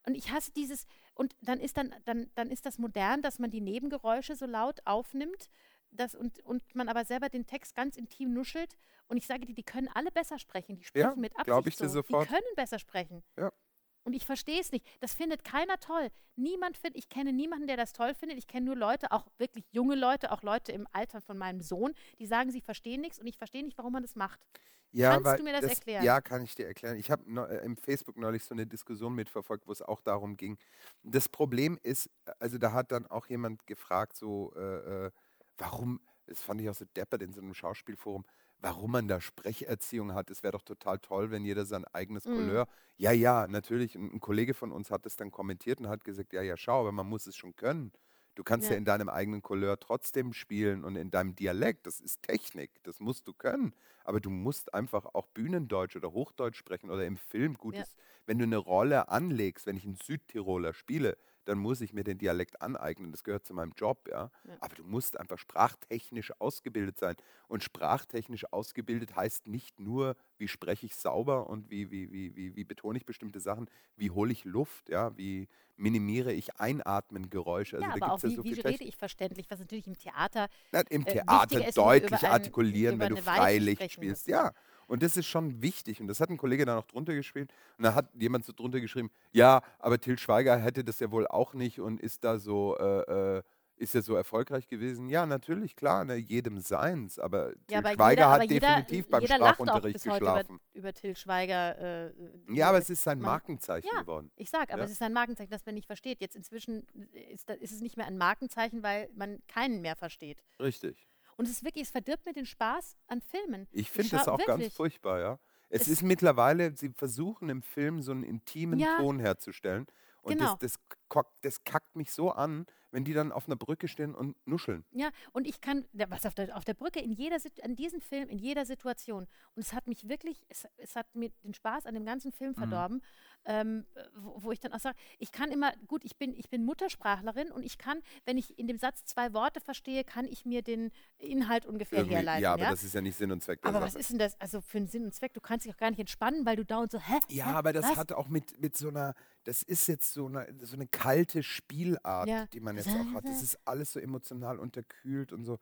Und ich hasse dieses, und dann ist dann, dann, dann ist das modern, dass man die Nebengeräusche so laut aufnimmt, das und, und man aber selber den Text ganz intim nuschelt. Und ich sage dir, die können alle besser sprechen. Die sprechen Ja, mit Absicht glaub ich dir so. sofort. Die können besser sprechen. Ja. Und ich verstehe es nicht. Das findet keiner toll. Niemand findet, ich kenne niemanden, der das toll findet. Ich kenne nur Leute, auch wirklich junge Leute, auch Leute im Alter von meinem Sohn, die sagen, sie verstehen nichts und ich verstehe nicht, warum man das macht. Ja, Kannst weil du mir das erklären? Ja, kann ich dir erklären. Ich habe no, äh, im Facebook neulich so eine Diskussion mitverfolgt, wo es auch darum ging. Das Problem ist, also da hat dann auch jemand gefragt, so, äh, äh, warum, das fand ich auch so deppert in so einem Schauspielforum, warum man da Sprecherziehung hat. Es wäre doch total toll, wenn jeder sein eigenes Mm. Couleur. Ja, ja, natürlich. Und ein Kollege von uns hat das dann kommentiert und hat gesagt, ja, ja, schau, aber man muss es schon können. Du kannst ja, Ja. in deinem eigenen Couleur trotzdem spielen und in deinem Dialekt. Das ist Technik, das musst du können. Aber du musst einfach auch Bühnendeutsch oder Hochdeutsch sprechen oder im Film gut Ja. ist. Wenn du eine Rolle anlegst, wenn ich einen Südtiroler spiele, dann muss ich mir den Dialekt aneignen. Das gehört zu meinem Job, ja. Ja. Aber du musst einfach sprachtechnisch ausgebildet sein. Und sprachtechnisch ausgebildet heißt nicht nur, wie spreche ich sauber und wie, wie, wie, wie, wie betone ich bestimmte Sachen, wie hole ich Luft, ja, wie minimiere ich Einatmengeräusche. Also ja, da aber gibt auch es ja wie, so wie viel rede Technik. ich verständlich, was natürlich im Theater Na, Im äh, Theater wichtiger ist, wenn du deutlich über ein- artikulieren, über wenn du eine Weiche Freilicht sprechen spielst. musst. Ja, und das ist schon wichtig. Und das hat ein Kollege da noch drunter geschrieben. Und da hat jemand so drunter geschrieben, ja, aber Til Schweiger hätte das ja wohl auch nicht und ist da so, äh, äh, ist ja so erfolgreich gewesen. Ja, natürlich, klar, ne, jedem seins. Aber Til Ja, aber Schweiger jeder, hat aber jeder, definitiv beim jeder lacht auch Sprachunterricht bis heute über, geschlafen. über Til Schweiger. Äh, Ja, aber äh, es ist sein man- Markenzeichen Ja. geworden. Ich sag, aber Ja. es ist ein Markenzeichen, das man nicht versteht. Jetzt inzwischen ist, da- ist es nicht mehr ein Markenzeichen, weil man keinen mehr versteht. Richtig. Und es ist wirklich, es verdirbt mir den Spaß an Filmen. Ich finde das schau- auch ganz wirklich. furchtbar, ja. Es, Es- ist mittlerweile, sie versuchen im Film so einen intimen Ja. Ton herzustellen. Und Genau. das, das, kock- das kackt mich so an, wenn die dann auf einer Brücke stehen und nuscheln. Ja, und ich kann, ja, was auf der, auf der Brücke, in jeder, Sit- an diesem Film, in jeder Situation. Und es hat mich wirklich, es, es hat mir den Spaß an dem ganzen Film Mhm. verdorben, ähm, wo, wo ich dann auch sage, ich kann immer, gut, ich bin, ich bin Muttersprachlerin und ich kann, wenn ich in dem Satz zwei Worte verstehe, kann ich mir den Inhalt ungefähr Irgendwie- herleiten. ja, aber ja? das ist ja nicht Sinn und Zweck der Aber Sache. was ist denn das, also für einen Sinn und Zweck? Du kannst dich auch gar nicht entspannen, weil du dauernd so, hä? Ja, hä, aber das was? hat auch mit, mit so einer, das ist jetzt so eine, so eine kalte Spielart, Ja. die man jetzt auch hat. Das ist alles so emotional unterkühlt und so.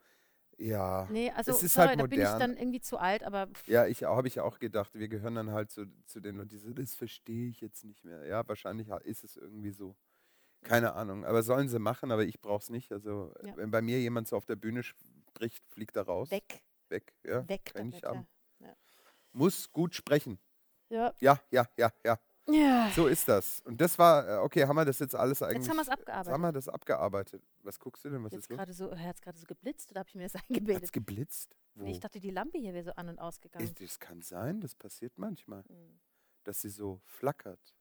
Ja, Nee, also, es ist sorry, halt da bin ich modern. dann irgendwie zu alt, aber pff, Ja, ich habe ich auch gedacht, wir gehören dann halt zu, zu den Leuten, die so, das verstehe ich jetzt nicht mehr. Ja, wahrscheinlich ha- ist es irgendwie so. Keine Ahnung. Aber sollen sie machen, aber ich brauche es nicht. Also, Ja. wenn bei mir jemand so auf der Bühne spricht, fliegt er raus. weg, Weg, ja. weg kann ich damit. haben. Ja. Muss gut sprechen. Ja. Ja, ja, ja, ja. Ja. So ist das. Und das war, äh, okay, haben wir das jetzt alles eigentlich. Jetzt haben wir es Jetzt abgearbeitet. haben wir das abgearbeitet. Was guckst du denn? Was Jetzt ist los? gerade so, hat es gerade so geblitzt oder habe ich mir das Hat's eingebildet? geblitzt? Wo? Nee, ich dachte, die Lampe hier wäre so an- und ausgegangen. Ist, das kann sein, das passiert manchmal, Hm. dass sie so flackert.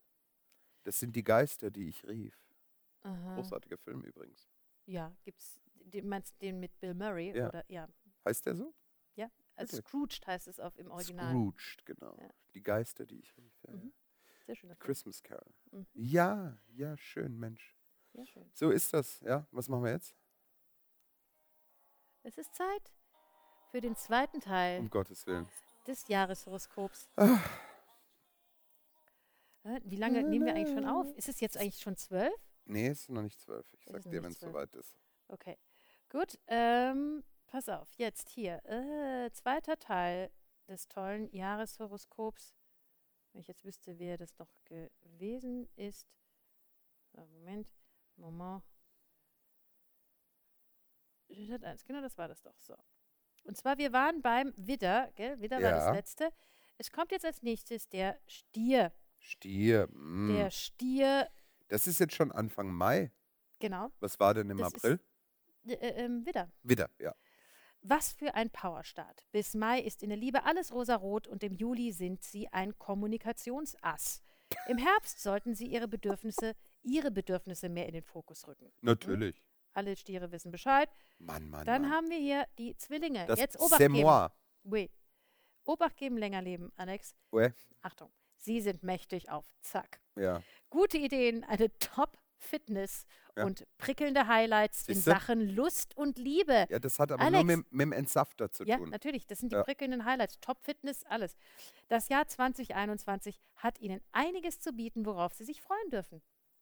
Das sind die Geister, die ich rief. Aha. Großartiger Film übrigens. Ja, gibt's, den, meinst du den mit Bill Murray? Ja. Oder, ja. Heißt der so? Also Wirklich? Scrooged heißt es auf, im Original. Scrooged, genau. Ja. Die Geister, die ich rief. Ja, Mhm. ja. Sehr schön. Christmas Carol. Mhm. Ja, ja, schön, Mensch. Sehr schön. So ist das, ja. Was machen wir jetzt? Es ist Zeit für den zweiten Teil Um Gottes Willen. des Jahreshoroskops. Ah. Äh, Wie lange nehmen wir eigentlich schon auf? Ist es jetzt eigentlich schon zwölf? Nee, es ist noch nicht zwölf. Ich Es sag ist noch dir, nicht wenn es zwölf. soweit ist. Okay, gut. Ähm, pass auf, jetzt hier. Äh, zweiter Teil des tollen Jahreshoroskops. Wenn ich jetzt wüsste, wer das noch gewesen ist. So, Moment, Moment. eins, genau, das war das doch so. Und zwar, wir waren beim Widder, gell? Widder war Ja. das letzte. Es kommt jetzt als nächstes der Stier. Stier. mm. Der Stier, Das ist jetzt schon Anfang Mai. genau, Was war denn im Das ist- April? äh, ähm, Widder. Wieder, ja. Was für ein Powerstart. Bis Mai ist in der Liebe alles rosarot und im Juli sind sie ein Kommunikationsass. Im Herbst sollten sie ihre Bedürfnisse, ihre Bedürfnisse mehr in den Fokus rücken. Natürlich. Alle Stiere wissen Bescheid. Mann, Mann, Dann Mann. haben wir hier die Zwillinge. Das Jetzt Obacht c'est geben. moi. Oui. Obacht geben, länger leben, Alex. Ouais. Achtung, sie sind mächtig auf Zack. Ja. Gute Ideen, eine Top-Fitness Ja. und prickelnde Highlights in Siehste? Sachen Lust und Liebe. ja, das hat aber Alex. nur mit, mit dem Entsafter zu Ja, tun. natürlich, das sind die Ja. prickelnden Highlights. Top-Fitness, alles. Das Jahr zwanzig einundzwanzig hat Ihnen einiges zu bieten, worauf Sie sich freuen dürfen.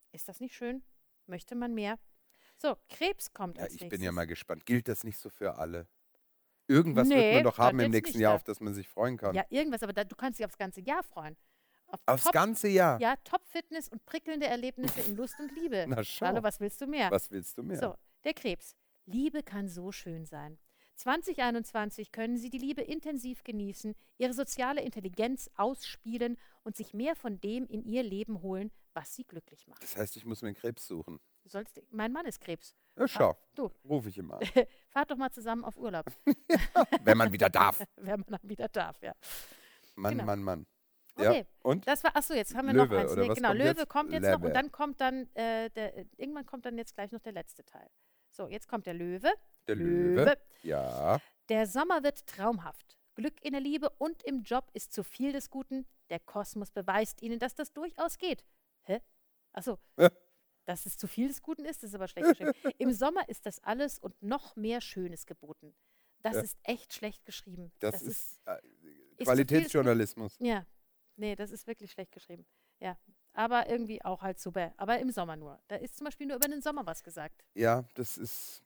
Ist das nicht schön? Möchte man mehr? So, Krebs kommt Ja, als ich nächstes. bin ja mal gespannt. Gilt das nicht so für alle? Irgendwas wird Nee, man doch haben stand im jetzt nächsten nicht Jahr, da. auf das man sich freuen kann. Ja, irgendwas, aber da, du kannst dich aufs ganze Jahr freuen. Auf Aufs Top, ganze Jahr? ja, Top-Fitness und prickelnde Erlebnisse in Lust und Liebe. Na schau. Hallo, was willst du mehr? Was willst du mehr? So, der Krebs. Liebe kann so schön sein. zwanzig einundzwanzig können Sie die Liebe intensiv genießen, Ihre soziale Intelligenz ausspielen und sich mehr von dem in Ihr Leben holen, was Sie glücklich macht. Das heißt, ich muss mir einen Krebs suchen. Du sollst, mein Mann ist Krebs. Ja, schau. Du, Rufe ich ihn mal an. fahrt doch mal zusammen auf Urlaub, Wenn man wieder darf. wenn man dann wieder darf, ja. Mann, Genau. Mann, Mann. Okay, Ja, und? das war, achso, jetzt haben wir Löwe, noch eins. oder Nee, was genau, kommt Löwe jetzt? kommt jetzt noch Löwe. und dann kommt dann, äh, der, irgendwann kommt dann jetzt gleich noch der letzte Teil. So, jetzt kommt der Löwe. Der Löwe. Ja. Der Sommer wird traumhaft. Glück in der Liebe und im Job ist zu viel des Guten. Der Kosmos beweist Ihnen, dass das durchaus geht. Hä? Achso. Ja. Dass es zu viel des Guten ist, das ist aber schlecht geschrieben. Im Sommer ist das alles und noch mehr Schönes geboten. Das Ja. ist echt schlecht geschrieben. Das, Das ist, äh, zu viel Qualitätsjournalismus. Ja, nee, das ist wirklich schlecht geschrieben. Ja, aber irgendwie auch halt super. Aber im Sommer nur. Da ist zum Beispiel nur über den Sommer was gesagt. Ja, das ist.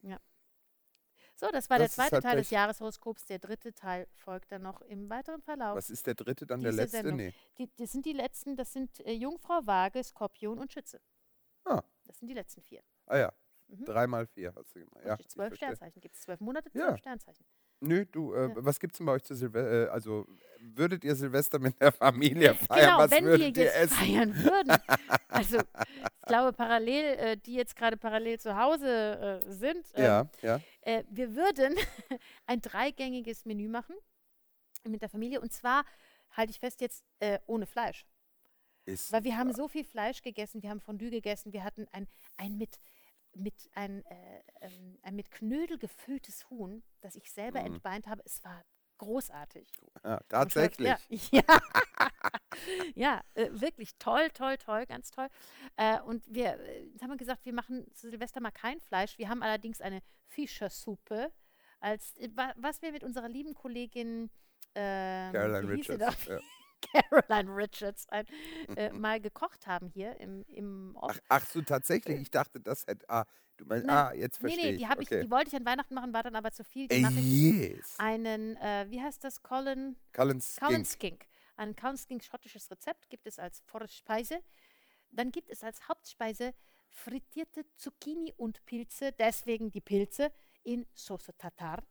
So, das war Das ist der zweite halt Teil des Pech. Jahreshoroskops. Der dritte Teil folgt dann noch im weiteren Verlauf. Was ist der dritte, dann der Diese letzte? Sendung. Nee. Die, das sind die letzten, das sind äh, Jungfrau, Waage, Skorpion und Schütze. Ah. Das sind die letzten vier. Ah ja. Mhm. Drei mal vier hast du gemacht. Ja, Richtig, zwölf ich verstehe. Sternzeichen gibt es. Zwölf Monate, Ja. zwölf Sternzeichen. Nö, du, äh, Ja. was gibt's denn bei euch zu Silvester? Äh, also, würdet ihr Silvester mit der Familie feiern? Genau, was wenn wir würdet ihr jetzt essen? feiern würden. Also, ich glaube, parallel, äh, die jetzt gerade parallel zu Hause äh, sind, ähm, Ja, ja. äh, wir würden ein dreigängiges Menü machen mit der Familie. Und zwar, halte ich fest, jetzt äh, ohne Fleisch. Ist Weil wir haben so viel Fleisch gegessen, wir haben Fondue gegessen, wir hatten ein, ein mit mit ein, äh, ähm, ein mit Knödel gefülltes Huhn, das ich selber Mhm. entbeint habe. Es war großartig. ja, tatsächlich. Ja, ja. ja äh, wirklich toll, toll, toll, ganz toll. Äh, und wir äh, jetzt haben wir gesagt, wir machen zu Silvester mal kein Fleisch. Wir haben allerdings eine Fischersuppe, als äh, wa- was wir mit unserer lieben Kollegin ähm, Caroline wie hieß sie Richards. doch? Ja. Caroline Richards ein, äh, mal gekocht haben hier im, im Off. Ach, ach so, tatsächlich. Ich dachte, das hätte. Ah, du meinst, Nein, ah, jetzt nee, verstehe nee, die, ich. hab ich, okay. die wollte ich an Weihnachten machen, war dann aber zu viel. Die Ey, mache ich yes. einen, äh, wie heißt das, Colin, Cullen's Colin Skink. Skink. Ein Colin Skink schottisches Rezept gibt es als Vorspeise. Dann gibt es als Hauptspeise frittierte Zucchini und Pilze, deswegen die Pilze in Sauce Tatar.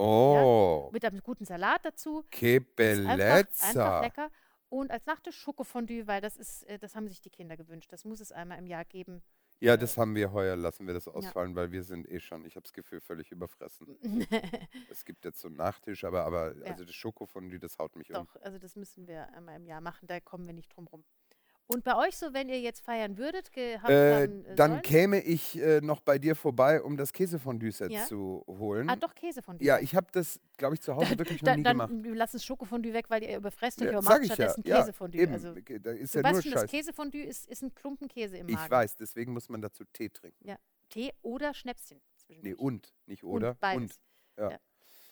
Oh, Mit einem guten Salat dazu. che Ist einfach, einfach bellezza. lecker. Und als Nachtisch Schokofondue, weil das ist, äh, das haben sich die Kinder gewünscht. Das muss es einmal im Jahr geben. Ja, das haben wir heuer, lassen wir das ausfallen, weil wir sind eh schon, ich habe das Gefühl, völlig überfressen. Es gibt jetzt so einen Nachtisch, aber, aber Ja. also das Schokofondue, das haut mich um. Doch, also das müssen wir einmal im Jahr machen, da kommen wir nicht drum rum. Und bei euch so, wenn ihr jetzt feiern würdet, gehabt Äh, haben äh, dann sollen? käme ich äh, noch bei dir vorbei, um das Käsefondue-Set Ja. zu holen. Ah, doch, Käsefondue. Ja, ich habe das, glaube ich, zu Hause wirklich noch dann, nie dann gemacht. lass es Schokofondue weg, weil ihr überfresst euch, Ja, aber sag macht ich ja. stattdessen Ja, Käsefondue. eben. Also, Da ist du ja weißt nur schon, das Scheiß. Käsefondue ist, ist ein Klumpen Käse im Magen. Ich weiß, deswegen muss man dazu Tee trinken. Tee oder Schnäpschen. Nee, zwischendurch. und, nicht oder. Und beides. Ja. Ja.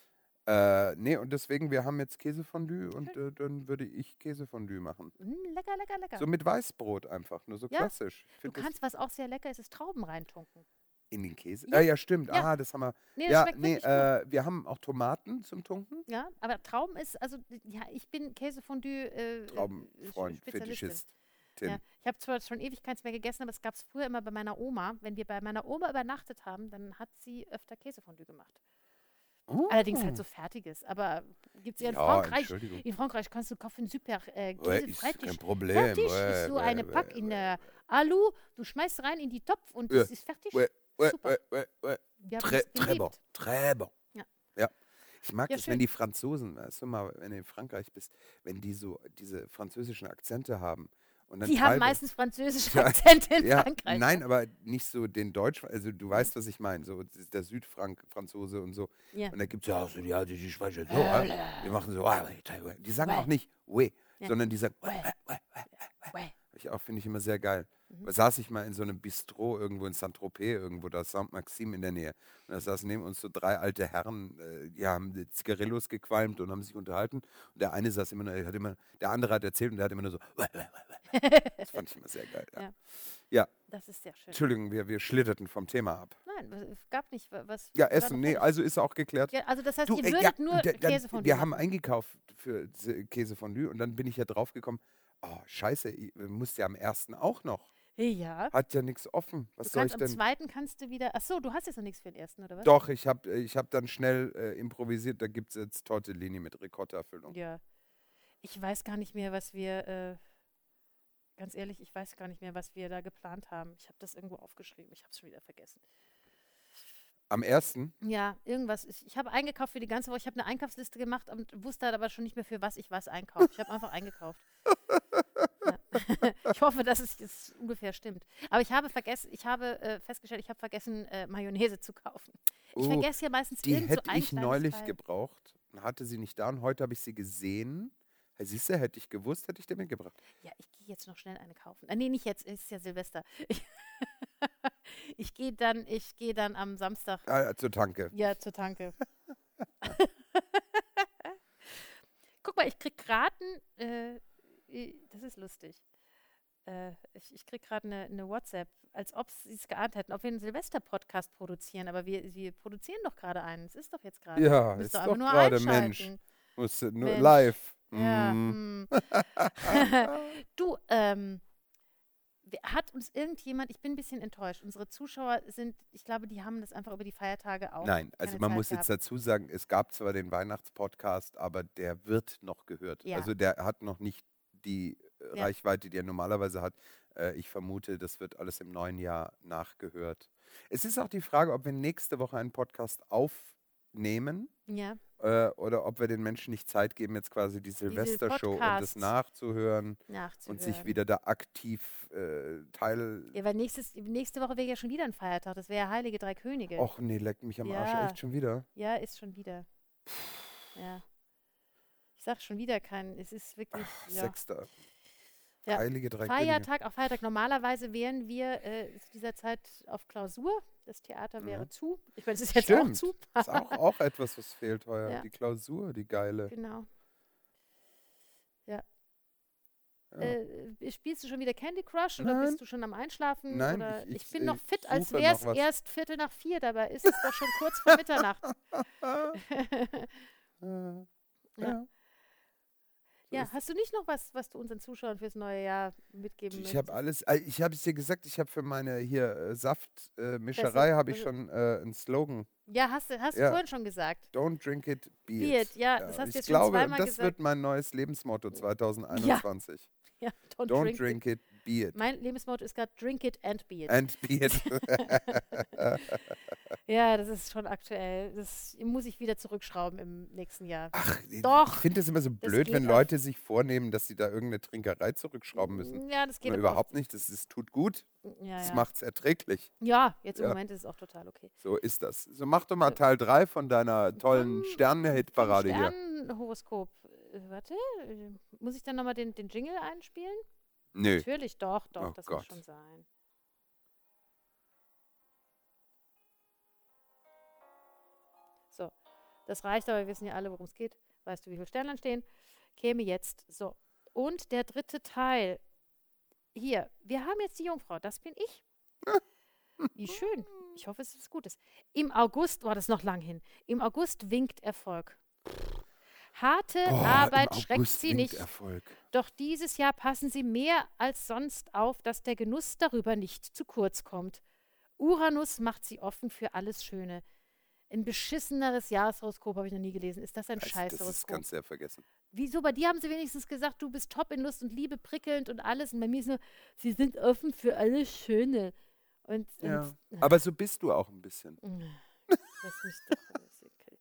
Äh, nee, und deswegen, wir haben jetzt Käsefondue und äh, dann würde ich Käsefondue machen. Mm, lecker, lecker, lecker. So mit Weißbrot einfach, nur so Ja, klassisch. Ich du find das kannst, was auch sehr lecker ist, ist Trauben reintunken. in den Käse. Ja. Ja, ja, stimmt. Ja. Ah, das haben wir. Nee, das Ja, schmeckt nee, wirklich gut. äh, wir haben auch Tomaten zum Tunken. Ja, aber Trauben ist, also, ja, ich bin Käsefondue äh, Traubenfreund, Spezialistin. Fetischist. Ja, ich habe zwar schon ewig keins mehr gegessen, aber es gab es früher immer bei meiner Oma. Wenn wir bei meiner Oma übernachtet haben, dann hat sie öfter Käsefondue gemacht. Oh. Allerdings halt so fertiges, aber gibt es ja in Ja, Frankreich. Entschuldigung. In Frankreich kannst du kaufen super äh, Ouais, Käse ist kein fertig. Problem. Fertig ouais, ist so ouais, eine ouais, Pack in ouais, äh, Alu, du schmeißt rein in die Topf und Ja, es ist fertig. ouais, ouais, Super. ouais, ouais, ouais. Wir haben Très, es très bon. geliebt. Très bon. Ja. Ja. Ich mag Ja, das, schön. wenn die Franzosen, weißt du mal, wenn du in Frankreich bist, wenn die so diese französischen Akzente haben. Und dann Die haben teilweise- meistens französische Ja, Akzente in ja, Frankreich. nein, ne? aber nicht so den Deutsch, also du weißt, was ich meine, so der Südfranzose und so. Ja. Und da gibt es ja auch so, ja, die sprechen so, äh, die machen so, ah, die sagen auch nicht, oui, Ja. sondern die sagen, Ouais. Ich auch, finde ich immer sehr geil. Mhm. Da saß ich mal in so einem Bistro irgendwo in Saint-Tropez, irgendwo, da ist Saint-Maxim in der Nähe. Und da saßen neben uns so drei alte Herren, äh, die haben die Zigarillos gequalmt und haben sich unterhalten. Und der eine saß immer, nur- hat immer, der andere hat erzählt und der hat immer nur so. Das fand ich immer sehr geil. Ja. Ja. Ja, Das ist sehr schön. Entschuldigung, wir, wir schlitterten vom Thema ab. Nein, was- es gab nicht wa- was. Ja, war Essen, noch nee, fertig. also ist auch geklärt. Ja, also das heißt, Du, ihr äh, würdet ja, nur und da- dann, Käse von wir haben eingekauft für Z- Käsefondue und dann bin ich ja draufgekommen, oh, scheiße, ich musste ja am ersten auch noch. Ja. Hat ja nichts offen. Was Du soll kannst ich am denn? zweiten kannst du wieder. Achso, du hast jetzt noch nichts für den ersten, oder was? Doch, ich habe ich hab dann schnell äh, improvisiert, da gibt es jetzt Tortellini mit Ricotta-Füllung. Ja. Ich weiß gar nicht mehr, was wir. Äh, ganz ehrlich, ich weiß gar nicht mehr, was wir da geplant haben. Ich habe das irgendwo aufgeschrieben. Ich habe es schon wieder vergessen. Am ersten? Ja, irgendwas. Ich, ich habe eingekauft für die ganze Woche. Ich habe eine Einkaufsliste gemacht und wusste halt aber schon nicht mehr, für was ich was einkaufe. Ich habe einfach eingekauft. Ja. Ich hoffe, dass es jetzt ungefähr stimmt. Aber ich habe vergessen, ich habe äh, festgestellt, ich habe vergessen, äh, Mayonnaise zu kaufen. Ich Oh, vergesse ja meistens Die irgend so hätte ein ich kleines neulich Teil. gebraucht und hatte sie nicht da und heute habe ich sie gesehen. Hey, siehst du, hätte ich gewusst, hätte ich dir mitgebracht. Ja, ich gehe jetzt noch schnell eine kaufen. Äh, nee, nicht jetzt, es ist ja Silvester. Ich, ich gehe dann, ich gehe dann am Samstag Ah, zur Tanke. ja zur Tanke. Guck mal, ich krieg gerade äh, i- das ist lustig. Äh, ich ich krieg gerade eine ne WhatsApp, als ob sie es geahnt hätten, ob wir einen Silvester-Podcast produzieren, aber wir, wir produzieren doch gerade einen. Es ist doch jetzt gerade. Ja, Müsst ist ihr doch einfach nur gerade, Mensch. einschalten. Musste nur Mensch. live. Ja, Mm. mm. Du, ähm, wer- hat uns irgendjemand, ich bin ein bisschen enttäuscht, unsere Zuschauer sind, ich glaube, die haben das einfach über die Feiertage auch. Nein, also keine man Zeit muss jetzt gehabt. dazu sagen, es gab zwar den Weihnachtspodcast, aber der wird noch gehört. Ja. Also der hat noch nicht die äh, Ja. Reichweite, die er normalerweise hat. Äh, ich vermute, das wird alles im neuen Jahr nachgehört. Es ist auch die Frage, ob wir nächste Woche einen Podcast aufnehmen Ja, äh, oder ob wir den Menschen nicht Zeit geben, jetzt quasi die Silvestershow und das Podcasts nachzuhören nachzuhören. und sich wieder da aktiv äh, teil... Ja, weil nächstes, nächste Woche wäre ja schon wieder ein Feiertag. Das wäre ja Heilige Drei Könige. Och nee, leckt mich am Arsch, Ja. echt schon wieder. Ja, ist schon wieder. Ja. Ich sag schon wieder kein, es ist wirklich, ja. Sechster. Ja. Heilige drei Könige. Feiertag auf Feiertag. Normalerweise wären wir äh, zu dieser Zeit auf Klausur. Das Theater wäre Ja. zu. Ich meine, es ist jetzt auch Stimmt. zu. Ist auch, auch etwas, was fehlt heuer. Ja. Die Klausur, die geile. Genau. Ja. Äh, spielst du schon wieder Candy Crush oder Nein. bist du schon am Einschlafen? Nein, oder ich- ich, ich- bin noch ich fit, als suche wäre noch es was. erst Viertel nach vier. Dabei ist es doch schon kurz vor Mitternacht. Äh, Ja. ja. So Ja, ist- hast du nicht noch was, was du unseren Zuschauern fürs neue Jahr mitgeben Ich habe möchtest? alles, äh, ich habe es dir gesagt, ich habe für meine hier äh, Saftmischerei Besser, habe ich also- schon äh, einen Slogan. Ja, hast du hast du Ja. vorhin schon gesagt. Don't drink it, be Be it. it, ja, das hast du ich jetzt schon glaube, zweimal das gesagt. wird mein neues Lebensmotto zwanzig einundzwanzig. Ja, don't, Don't drink, drink it. it, be it. Mein Lebensmotto ist gerade drink it and be it. And be it. Ja, das ist schon aktuell. Das muss ich wieder zurückschrauben im nächsten Jahr. Ach, Doch, ich finde es immer so das blöd, wenn geht auf- Leute sich vornehmen, dass sie da irgendeine Trinkerei zurückschrauben müssen. Ja, das geht Aber aber überhaupt nicht, das, das tut gut, oft- Ja, das ja. macht es erträglich. ja, jetzt im Ja. Moment ist es auch total okay. So ist das. So, mach doch mal Teil drei von deiner tollen Vom- Sterne-Hit-Parade hier. Sternenhoroskop. Äh, Warte, äh, muss ich dann nochmal den, den Jingle einspielen? Nö. Natürlich, doch, doch, Oh das Gott. muss schon sein. So, das reicht, aber wir wissen ja alle, worum es geht. Weißt du, wie viele Sternlein stehen? Käme jetzt. So, und der dritte Teil. Hier, wir haben jetzt die Jungfrau, das bin ich. Wie schön. Ich hoffe, es ist was Gutes. Im August, war das noch lang hin, im August winkt Erfolg. Harte Oh, Arbeit im schreckt August sie winkt nicht. Erfolg. Doch dieses Jahr passen Sie mehr als sonst auf, dass der Genuss darüber nicht zu kurz kommt. Uranus macht Sie offen für alles Schöne. Ein beschisseneres Jahreshoroskop habe ich noch nie gelesen. Ist das ein Das, das ist Scheißhoroskop? ganz sehr vergessen. Wieso? Bei dir haben sie wenigstens gesagt, du bist top in Lust und Liebe, prickelnd und alles. Und bei mir ist nur, sie sind offen für alles Schöne. Und, Ja. und Aber so bist du auch ein bisschen. lass mich doch. Okay.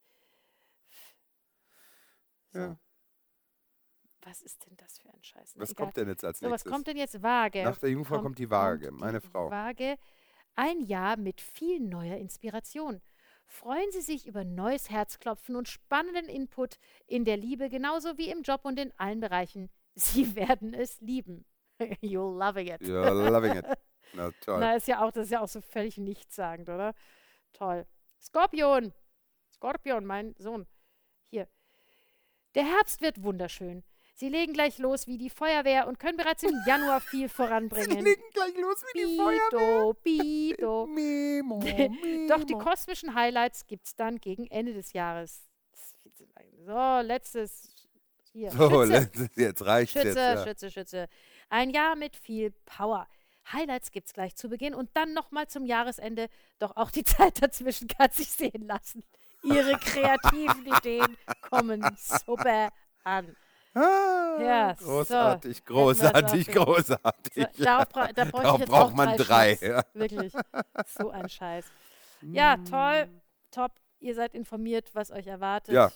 So. Ja. Was ist denn das für ein Scheiß? Was Egal. kommt denn jetzt als So, was nächstes? kommt denn jetzt? Waage. Nach der Jungfrau kommt die Waage, meine die Frau. Waage. Ein Jahr mit viel neuer Inspiration. Freuen Sie sich über neues Herzklopfen und spannenden Input in der Liebe, genauso wie im Job und in allen Bereichen. Sie werden es lieben. You're loving it. You're loving it. Na toll. Na, ist ja auch, das ist ja auch so völlig nichtssagend, oder? Toll. Skorpion. Skorpion, mein Sohn. Hier. Der Herbst wird wunderschön. Sie legen gleich los wie die Feuerwehr und können bereits im Januar viel Sie voranbringen. legen gleich los wie die Feuerwehr. Bido, Bido. Memo, Memo. Doch die kosmischen Highlights gibt es dann gegen Ende des Jahres. Das ist viel zu lang. So, letztes. Hier. So, Schütze. jetzt reicht's Schütze, jetzt. Ja. Schütze, Schütze. Ein Jahr mit viel Power. Highlights gibt's gleich zu Beginn und dann nochmal zum Jahresende. Doch auch die Zeit dazwischen kann sich sehen lassen. Ihre kreativen Ideen kommen super an. Ah, Ja, großartig, so. großartig, Hätten wir das auch großartig. So, darauf bra da bräuchte Darauf ich jetzt braucht auch man drei. drei, Shots. ja. Wirklich. So ein Scheiß. Ja, Mm. toll. Top. Ihr seid informiert, was euch erwartet. Ja.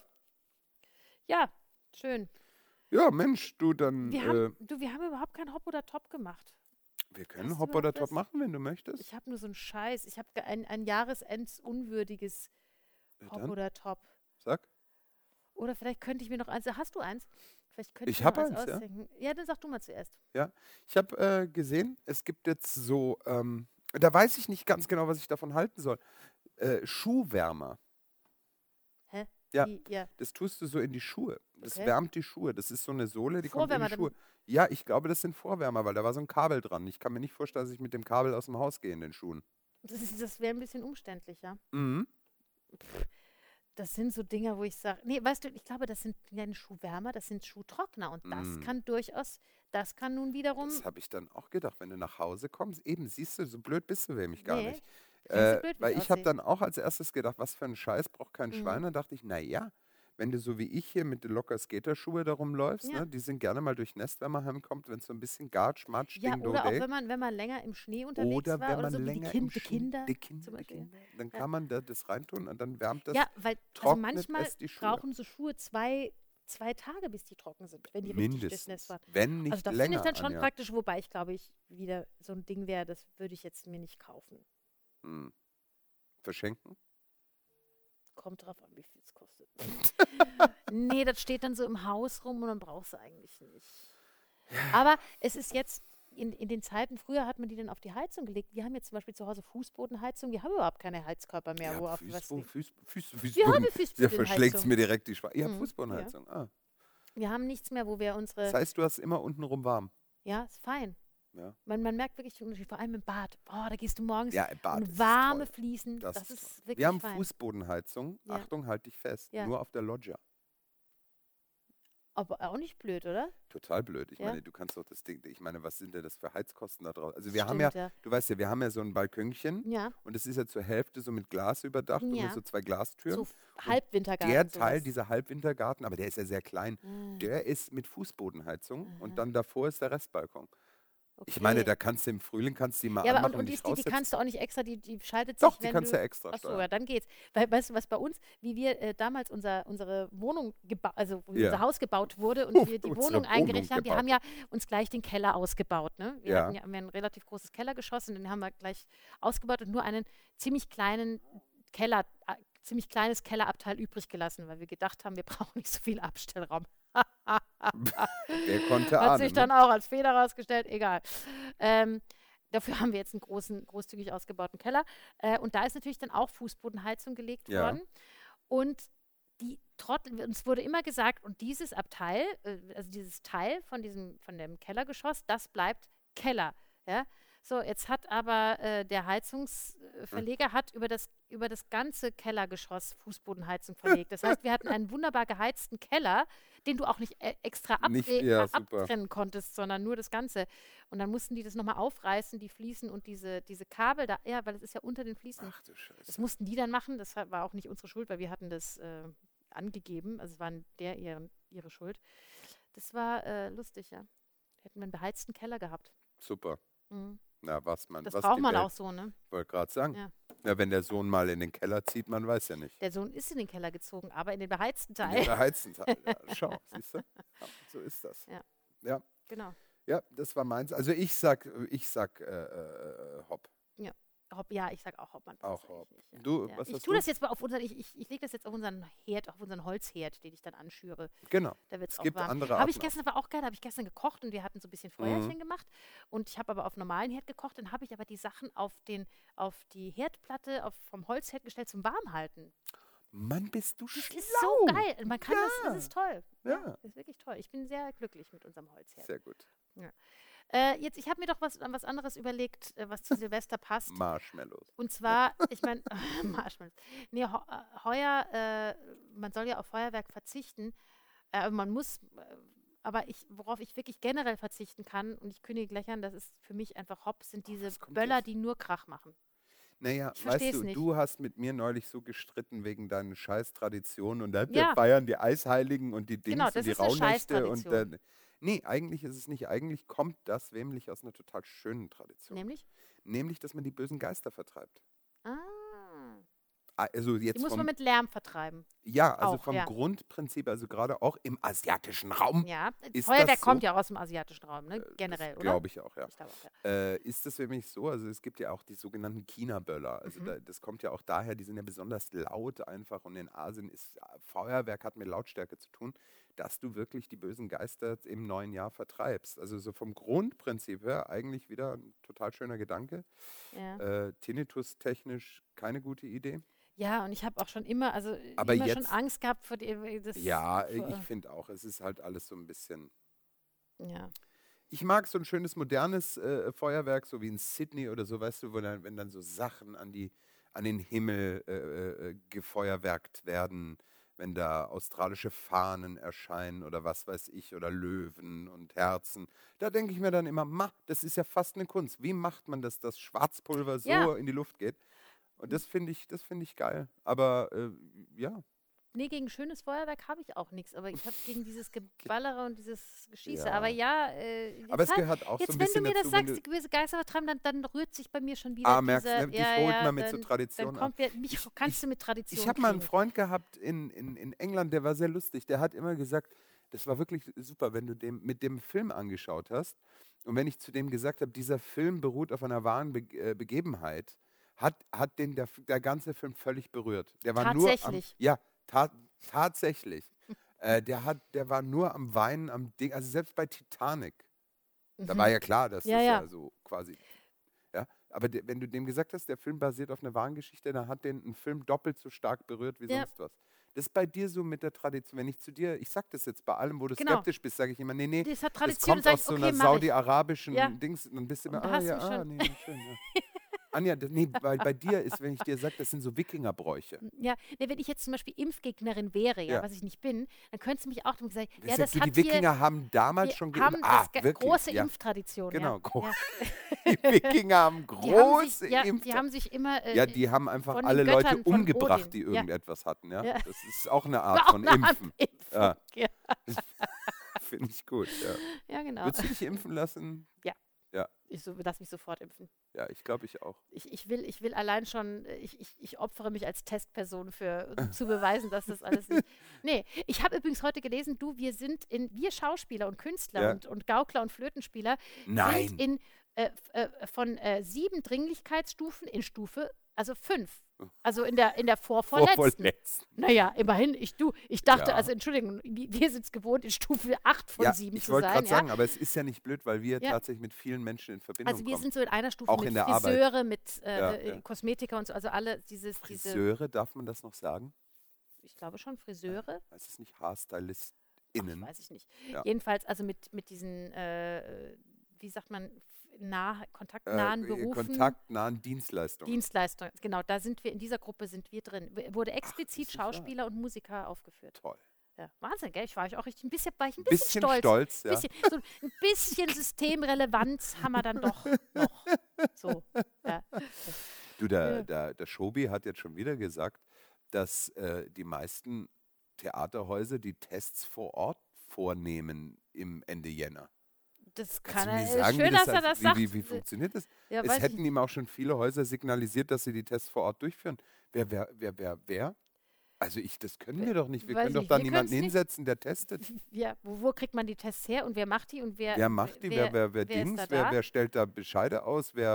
Ja, schön. Ja, Mensch, du dann. Wir äh, haben, du, wir haben überhaupt kein Hop oder Top gemacht. wir können Hast du Hop oder überhaupt Top was? machen, wenn du möchtest. Ich habe nur so einen Scheiß. Ich habe ein, ein jahresendsunwürdiges Ja, Hop dann, oder Top. sag. Oder vielleicht könnte ich mir noch eins. Hast du eins? Vielleicht könnte Ich mir hab noch eins eins, ja. ausdenken. Ja, dann sag du mal zuerst. Ich habe äh, gesehen, es gibt jetzt so, ähm, da weiß ich nicht ganz genau, was ich davon halten soll. Äh, Schuhwärmer. Hä? Ja. Wie, ja. Das tust du so in die Schuhe. Das Okay. wärmt die Schuhe. Das ist so eine Sohle, die Vorwärmer, kommt in die Schuhe. Ja, ich glaube, das sind Vorwärmer, weil da war so ein Kabel dran. Ich kann mir nicht vorstellen, dass ich mit dem Kabel aus dem Haus gehe in den Schuhen. Das, ist- das wäre ein bisschen umständlicher. Mhm. Das sind so Dinger, wo ich sage, nee, weißt du, ich glaube, das sind keine Schuhwärmer, das sind Schuhtrockner. Und das Mm. kann durchaus, das kann nun wiederum, Das habe ich dann auch gedacht, wenn du nach Hause kommst. Eben, siehst du, so blöd bist du nämlich gar Nee, nicht. gar nicht so Äh, blöd, wie weil ich ich habe aussehe. dann auch als erstes gedacht, was für ein Scheiß braucht kein Mhm. Schwein. Dann dachte ich, naja, wenn du so wie ich hier mit den locker Skaterschuhe da rumläufst, Ja. ne, die sind gerne mal durchnässt, wenn man heimkommt, wenn es so ein bisschen Gatsch, Matsch, ja, Ding, oder auch Dodey. wenn man, wenn man länger im Schnee unterwegs Oder war wenn oder man so wie die, länger kind, im die Schnee- Kinder die Kinder, zum die Beispiel. Kinder, dann Ja. kann man da das reintun und dann wärmt das. Ja, weil also trocknet manchmal es die Schuhe. brauchen so Schuhe zwei, zwei Tage, bis die trocken sind, wenn die richtig mindestens, durchnässt waren. wenn nicht Also das finde länger. ich dann schon Anja. praktisch, wobei ich glaube, ich wieder so ein Ding wäre, das würde ich jetzt mir nicht kaufen. Hm. Verschenken? Kommt drauf an, wie viel es kostet. Nee, das steht dann so im Haus rum und dann brauchst du eigentlich nicht. Aber es ist jetzt in, in den Zeiten, früher hat man die dann auf die Heizung gelegt. Wir haben jetzt zum Beispiel zu Hause Fußbodenheizung. Wir haben überhaupt keine Heizkörper mehr, wo auf was Fußbo- liegt. Fuß, Fuß, Fußboden. Wir haben Ja, verschlägt Fußbodenheizung. mir direkt die Sprache. Ja, Mhm, Fußbodenheizung. Ah. Wir haben nichts mehr, wo wir unsere. Das heißt, du hast immer untenrum warm. Ja, ist fein. Ja. Man, man merkt wirklich den Unterschied, vor allem im Bad. Boah, da gehst du morgens Ja, im Bad und ist es warme toll. Fliesen. Das, Das, ist ist toll. wirklich Wir haben fein. Fußbodenheizung. Ja. Achtung, halt dich fest. Ja. Nur auf der Loggia. Aber auch nicht blöd, oder? Total blöd. Ich Ja. meine, du kannst doch das Ding, ich meine, was sind denn das für Heizkosten da drauf? Also wir haben ja, Stimmt, du weißt ja, wir haben ja so ein Balkönchen Ja, und es ist ja zur Hälfte so mit Glas überdacht und Ja. mit so zwei Glastüren. so Halbwintergarten. Der Teil, sowas. dieser Halbwintergarten, aber der ist ja sehr klein, Ah, der ist mit Fußbodenheizung Aha. und dann davor ist der Restbalkon. Ich meine, okay. da kannst du im Frühling kannst du die mal Ja, aber anmachen und, und dich ist die, die raussetzen. kannst du auch nicht extra, die, die schaltet Doch, sich, die wenn kannst du. du extra Achso, steuern. ja, dann geht's. Weil, weißt du, was bei uns, wie wir äh, damals unser, unsere Wohnung, geba also wie Ja. unser Haus gebaut wurde und Oh, wir die unsere Wohnung Wohnung eingerichtet haben, wir haben ja gebaut. uns gleich den Keller ausgebaut. Ne? Wir Ja. hatten ja haben ja ein relativ großes Kellergeschoss und den haben wir gleich ausgebaut und nur einen ziemlich kleinen Keller, äh, ziemlich kleines Kellerabteil übrig gelassen, weil wir gedacht haben, wir brauchen nicht so viel Abstellraum. Der konnte Hat ahnen. sich Ne? dann auch als Fehler rausgestellt, egal. Ähm, dafür haben wir jetzt einen großen, großzügig ausgebauten Keller. Äh, und da ist natürlich dann auch Fußbodenheizung gelegt Ja. worden. Und die Trottel, uns wurde immer gesagt, und dieses Abteil, äh, also dieses Teil von diesem, von dem Kellergeschoss, das bleibt Keller. Ja? So, jetzt hat aber äh, der Heizungsverleger hat über das, über das ganze Kellergeschoss Fußbodenheizung verlegt. Das heißt, wir hatten einen wunderbar geheizten Keller, den du auch nicht äh, extra abdre- Nicht- ja, äh, super. abtrennen konntest, sondern nur das Ganze. Und dann mussten die das nochmal aufreißen, die Fliesen und diese, diese Kabel da, ja, weil es ist ja unter den Fliesen. Ach du Das Scheiße. mussten die dann machen, das war auch nicht unsere Schuld, weil wir hatten das äh, angegeben, also es war der ihre, ihre Schuld. Das war äh, lustig, ja. Hätten wir einen beheizten Keller gehabt. Super. Mhm. Na, was man, Das was braucht die man Welt, auch so, ne? wollte gerade sagen. Ja. Ja, wenn der Sohn mal in den Keller zieht, man weiß ja nicht. Der Sohn ist in den Keller gezogen, aber in den beheizten In den Teil. beheizten Teil. Ja, schau, siehst du? Ja, so ist das. Ja. Ja, Genau. ja, das war meins. Also ich sag, ich sag äh, äh, Hopp. Ja. Hopp, ja, ich sag auch Hoppmann. Auch tatsächlich Hopp. nicht, ja. Du, ja. was Ich hast tue du? das jetzt mal auf unseren, ich, ich, ich lege das jetzt auf unseren Herd, auf unseren Holzherd, den ich dann anschüre. Genau. Da wird es Es auch gibt warm. andere Habe ich Arten gestern, war auch geil, habe ich gestern gekocht und wir hatten so ein bisschen Feuerchen Mhm. gemacht und ich habe aber auf normalen Herd gekocht, dann habe ich aber die Sachen auf, den, auf die Herdplatte auf, vom Holzherd gestellt zum Warmhalten. Mann, bist du Das schlau. ist so geil. Und man kann Ja. das, das ist toll. Ja. Ja. Das ist wirklich toll. Ich bin sehr glücklich mit unserem Holzherd. Sehr gut. Äh, jetzt, ich habe mir doch was, was anderes überlegt, äh, was zu Silvester passt. Marshmallows. Und zwar, ich meine, Marshmallows. Nee, heu- äh, heuer, äh, man soll ja auf Feuerwerk verzichten. Äh, man muss, äh, aber ich, worauf ich wirklich generell verzichten kann, und ich kündige gleich an, das ist für mich einfach Hopp, sind diese was kommt Böller, jetzt? die nur Krach machen. Naja, Ich weißt versteh's du, nicht. du hast mit mir neulich so gestritten wegen deinen Scheiß-Traditionen und dann Ja. wir feiern die Eisheiligen und die Dings Genau, und das die ist eine Rauhnächte und Scheiß-Tradition. dann. Nee, eigentlich ist es nicht. Eigentlich kommt das nämlich aus einer total schönen Tradition. Nämlich? Nämlich, dass man die bösen Geister vertreibt. Ah, Ah, Also die jetzt muss man vom, mit Lärm vertreiben. ja, also auch, vom ja. Grundprinzip, also gerade auch im asiatischen Raum, Ja, Ist Feuerwerk das so? kommt ja aus dem asiatischen Raum, ne? Generell, oder? glaube ich auch, ja. Ich glaube auch, ja. Äh, ist das nämlich so, also es gibt ja auch die sogenannten China-Böller, also Mhm. da, das kommt ja auch daher, die sind ja besonders laut einfach und in Asien ist äh, Feuerwerk hat mit Lautstärke zu tun, dass du wirklich die bösen Geister im neuen Jahr vertreibst. Also so vom Grundprinzip her eigentlich wieder ein total schöner Gedanke. Ja. Äh, Tinnitus-technisch keine gute Idee. Ja, und ich habe auch schon immer, also Aber immer schon jetzt- Angst gehabt vor die, das. Ja, vor, ich finde auch, es ist halt alles so ein bisschen. ja. Ich mag so ein schönes modernes äh, Feuerwerk, so wie in Sydney oder so, weißt du, wo dann, wenn dann so Sachen an, die, an den Himmel äh, äh, gefeuerwerkt werden, wenn da australische Fahnen erscheinen oder was weiß ich, oder Löwen und Herzen. Da denke ich mir dann immer, ma, das ist ja fast eine Kunst. Wie macht man das, dass Schwarzpulver so Ja. in die Luft geht? Und das finde ich, das finde ich geil. Aber äh, ja, Nee, gegen schönes Feuerwerk habe ich auch nichts, aber ich habe gegen dieses Geballere und dieses Geschieße. Ja. Aber ja, äh, jetzt, aber es halt, gehört auch so jetzt ein wenn du bisschen mir das dazu, wenn sagst, du, die gewisse Geister vertreiben, dann, dann rührt sich bei mir schon wieder ah, merkst dieser, du, dich ja, holt ja, man mit dann, so dann Traditionen ab. kommt wir, mich Ich- kannst ich- du mit Tradition Ich habe mal einen kriegen. Freund gehabt in, in, in England, der war sehr lustig. Der hat immer gesagt, das war wirklich super, wenn du dem, mit dem Film angeschaut hast. Und wenn ich zu dem gesagt habe, dieser Film beruht auf einer wahren Be äh, Begebenheit, hat, hat den der, der ganze Film völlig berührt. Der war nur am, Tatsächlich? ja, ta tatsächlich. äh, der, hat, der war nur am Weinen, am Ding, also selbst bei Titanic. Da Mhm. war ja klar, dass Ja, das ja, ja. so quasi. Ja, aber de, wenn du dem gesagt hast, der Film basiert auf einer wahren Geschichte, dann hat den einen Film doppelt so stark berührt wie Ja. sonst was. Das ist bei dir so mit der Tradition. Wenn ich zu dir, ich sag das jetzt bei allem, wo du Genau. skeptisch bist, sage ich immer, nee, nee, Das hat das Tradition, kommt sag aus ich, so okay, einer mach ich. saudi-arabischen Ja. Dings. Und dann bist du Und immer, da ah hast du ja, mich ah, schon- nee, nee, schön, ja. Anja, das, nee, bei, bei dir ist, wenn ich dir sage, das sind so Wikingerbräuche. Ja, nee, wenn ich jetzt zum Beispiel Impfgegnerin wäre, ja, Ja. was ich nicht bin, dann könntest du mich auch sagen, ja, Weißt das du, hat die Wikinger hier, haben damals wir schon haben geimpft. Ah, das ge- wirklich, große ja. Impftradition. Genau, ja. gro- Ja. Die Wikinger haben Die haben große sich, ja, Impf- die haben sich immer, äh, Ja, die haben einfach von den alle Leute Göttern von umgebracht, Odin. die Ja. irgendetwas hatten. Ja? Ja. Das ist auch eine war Art auch von eine Art Impfen. Impfung. Ja. Ja. Finde ich gut. Ja. Ja, genau. Würdest du dich impfen lassen? Ich so, lass mich sofort impfen. Ja, ich glaube, ich auch. Ich, ich, will, ich will allein schon, äh, ich, ich, ich opfere mich als Testperson für, um zu beweisen, dass das alles nicht. Nee, ich habe übrigens heute gelesen, du, wir sind in, wir Schauspieler und Künstler Ja. und, und Gaukler und Flötenspieler Nein. sind in, äh, f- äh, von äh, sieben Dringlichkeitsstufen in Stufe, also fünf. Also in der, in der vorvorletzten. Vorvorletzten. Naja, immerhin, ich du, ich dachte, Ja. also Entschuldigung, wir wir sind es gewohnt, in Stufe acht von Ja, sieben ich zu wollte sein. gerade Ja? sagen, aber es ist ja nicht blöd, weil wir Ja. tatsächlich mit vielen Menschen in Verbindung Also wir kommen. sind so in einer Stufe Auch mit in der Arbeit. Friseure, mit äh, Ja, äh, ja. Kosmetiker und so, also alle dieses, diese, Friseure, darf man das noch sagen? ich glaube schon Friseure, Heißt es nicht Ach, HaarstylistInnen? weiß ich nicht. Ja. Jedenfalls also mit, mit diesen, äh, wie sagt man, nah, Äh, kontaktnahen äh, Berufen. kontaktnahen Dienstleistungen. Dienstleistungen, genau, da sind wir, in dieser Gruppe sind wir drin. W- Wurde explizit ist nicht wahr. Schauspieler und Musiker aufgeführt. Toll. Ja, Wahnsinn, gell? Ich war ich auch richtig ein bisschen, war ich ein Ein bisschen, bisschen stolz. stolz, ja. Bisschen, so ein bisschen Systemrelevanz haben wir dann doch noch. So, ja. Du, der, Ja. der, der Schobi hat jetzt schon wieder gesagt, dass äh, die meisten Theaterhäuser die Tests vor Ort vornehmen im Ende Jänner. Das Kannst kann du mir er, sagen, schön, wie das, dass er das wie, sagt. wie, wie funktioniert das? Ja, Es weiß ich hätten ihm auch schon viele Häuser signalisiert, dass sie die Tests vor Ort durchführen. Wer, wer, wer, wer, wer? Also ich, das können wir doch nicht. Wir Weiß können doch ich da nicht. Wir niemanden können's nicht. hinsetzen, der testet. Ja, wo, wo kriegt man die Tests her und wer macht die und wer, Wer macht die? Wer, wer, wer, wer ist Dings? da Wer, da? wer stellt da Bescheide aus? Wer,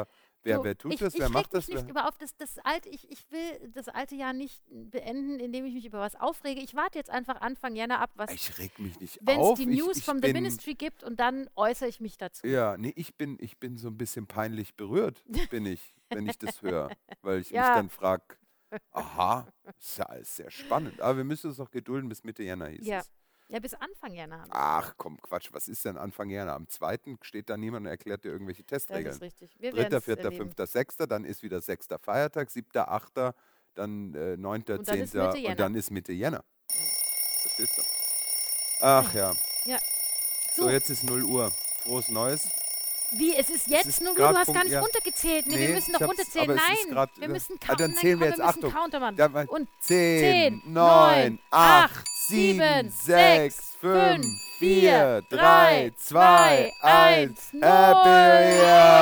Wer, So, wer tut ich, das? ich Wer reg macht mich das? nicht über auf das, das alte, ich, ich will das alte Jahr nicht beenden, indem ich mich über was aufrege. Ich warte jetzt einfach Anfang Jänner ab, was, Ich reg mich nicht wenn es auf. die News ich, ich from the bin, Ministry gibt und dann äußere ich mich dazu. Ja, nee, ich bin, ich bin so ein bisschen peinlich berührt, bin ich, wenn ich das höre. Weil ich mich Ja. dann frage, aha, ist ja alles sehr spannend. Aber wir müssen uns noch gedulden bis Mitte Jänner, hieß Ja. es. Ja, bis Anfang Jänner haben wir. Ach komm, Quatsch, was ist denn Anfang Jänner? Am zweiten steht da niemand und erklärt dir irgendwelche Das Testregeln. ist richtig. Wir Dritter, werden's vierter, erleben. fünfter, sechster, dann ist wieder sechster Feiertag, siebter, achter, dann äh, neunter, Und dann ist zehnter Mitte Jänner. und dann ist Mitte Jänner. Verstehst du? Ach ja. Ja. So, So. jetzt ist null Uhr. Frohes Neues. Wie, es ist jetzt ist nur, grad du hast Punkt- gar nicht ja. runtergezählt. Nee, Nee, wir müssen ich doch hab's- runterzählen. aber es ist Nein, grad- wir müssen Ah, counten. dann Nein, zählen wir komm, jetzt. wir müssen Achtung. Counter machen. Ja, mal- Und zehn, zehn, neun, acht, acht, sieben, sieben, sechs, sechs, fünf, fünf, vier, vier, drei, drei, zwei, zwei, eins. eins, Happy null.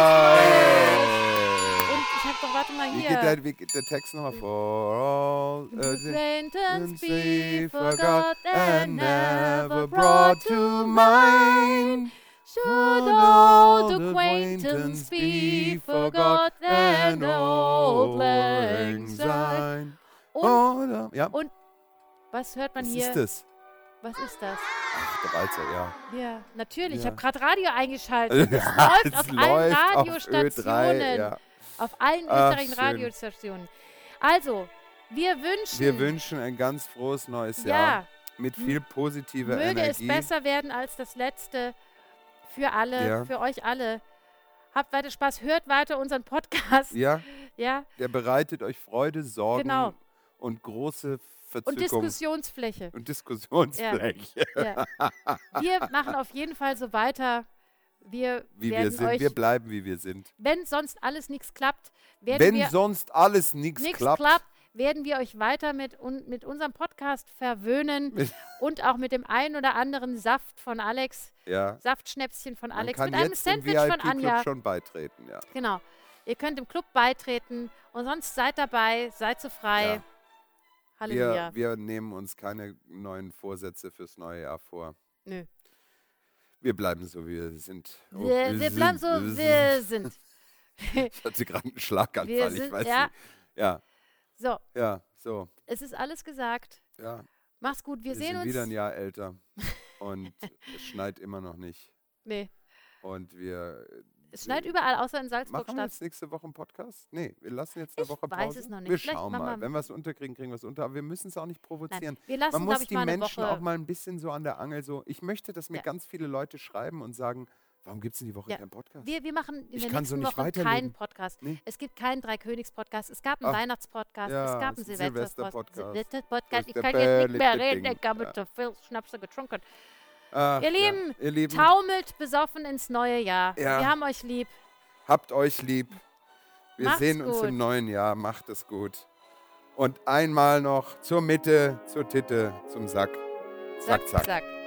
Year! Und ich hab doch, warte mal Wie hier. geht der, wie geht der Text nochmal? For all uh, Acquaintance the be forgot forgot and never brought to mind. Should old acquaintance be forgot and old lang syne. Und, Oder? Ja, und was hört man was hier? ist das? Was ist das? Ach, der Walzer, ja. Ja, natürlich. Ich Ja. habe gerade Radio eingeschaltet. Es läuft Es auf allen läuft auf Radiostationen. Ö drei, ja. Auf allen Ach, österreichischen schön. Radiostationen. Also, wir wünschen, Wir wünschen ein ganz frohes neues ja, Jahr mit viel positiver möge Energie. es besser werden als das letzte für alle, Ja. für euch alle. Habt weiter Spaß, hört weiter unseren Podcast. Ja, Ja, der bereitet euch Freude, Sorgen Genau. und große und Verzückung Diskussionsfläche. und Diskussionsfläche. Ja. Wir machen auf jeden Fall so weiter. Wir Wie wir werden sind. euch, Wir bleiben, wie wir sind. wenn sonst alles nichts klappt, werden Wenn wir sonst alles nichts nichts klappt, klappt, werden wir euch weiter mit, un, mit unserem Podcast verwöhnen Mit- und auch mit dem ein oder anderen Saft von Alex, ja, Saftschnäpschen von man Alex, kann mit einem jetzt dem Sandwich V I von P-Club Anja. schon beitreten. Ja. Genau. Ihr könnt im Club beitreten und sonst seid dabei, seid so frei. Ja. Halleluja. Wir, wir nehmen uns keine neuen Vorsätze fürs neue Jahr vor. Nö. Wir bleiben so, wie wir sind. Oh, Wir, wir bleiben so, sind- wir sind. Ich hatte gerade einen Schlaganfall, Wir ich sind- weiß ja. nicht. Ja, So, ja, so. es ist alles gesagt. Ja, Macht's gut. Wir, wir sehen sind uns. wieder ein Jahr älter und es schneit immer noch nicht. Nee, Und wir es schneit überall, außer in machen wir Salzburg-Stadt. jetzt nächste Woche einen Podcast? Nee, wir lassen jetzt eine Ich Woche weiß Pause. es noch nicht. Wir Vielleicht schauen machen mal. wir- Wenn wir es unterkriegen, kriegen wir es unter. Aber wir müssen es auch nicht provozieren. Nein, wir lassen, Man glaube muss ich, die mal eine Menschen Woche. auch mal ein bisschen so an der Angel so. Ich möchte, dass mir Ja. ganz viele Leute schreiben und sagen, warum gibt es in die Woche Ja. keinen Podcast? Wir, wir machen in Ich der kann so nächsten nicht Woche weiterleben. keinen Podcast. Nee. Es gibt keinen Drei-Königs-Podcast. Es gab einen Ach, Weihnachtspodcast. ja, es gab es einen ist ein Silvester-Podcast. Silvester-Podcast. Ich kann jetzt nicht mehr reden. Ding. Ich habe Ja. zu viel Schnapse getrunken. Ach, Ihr ja. Lieben, Ihr Lieben, Taumelt besoffen ins neue Jahr. Ja. Wir haben euch lieb. habt euch lieb. Wir Macht's sehen uns gut. im neuen Jahr. Macht es gut. Und einmal noch zur Mitte, zur Titte, zum Sack. Zack, zack. zack.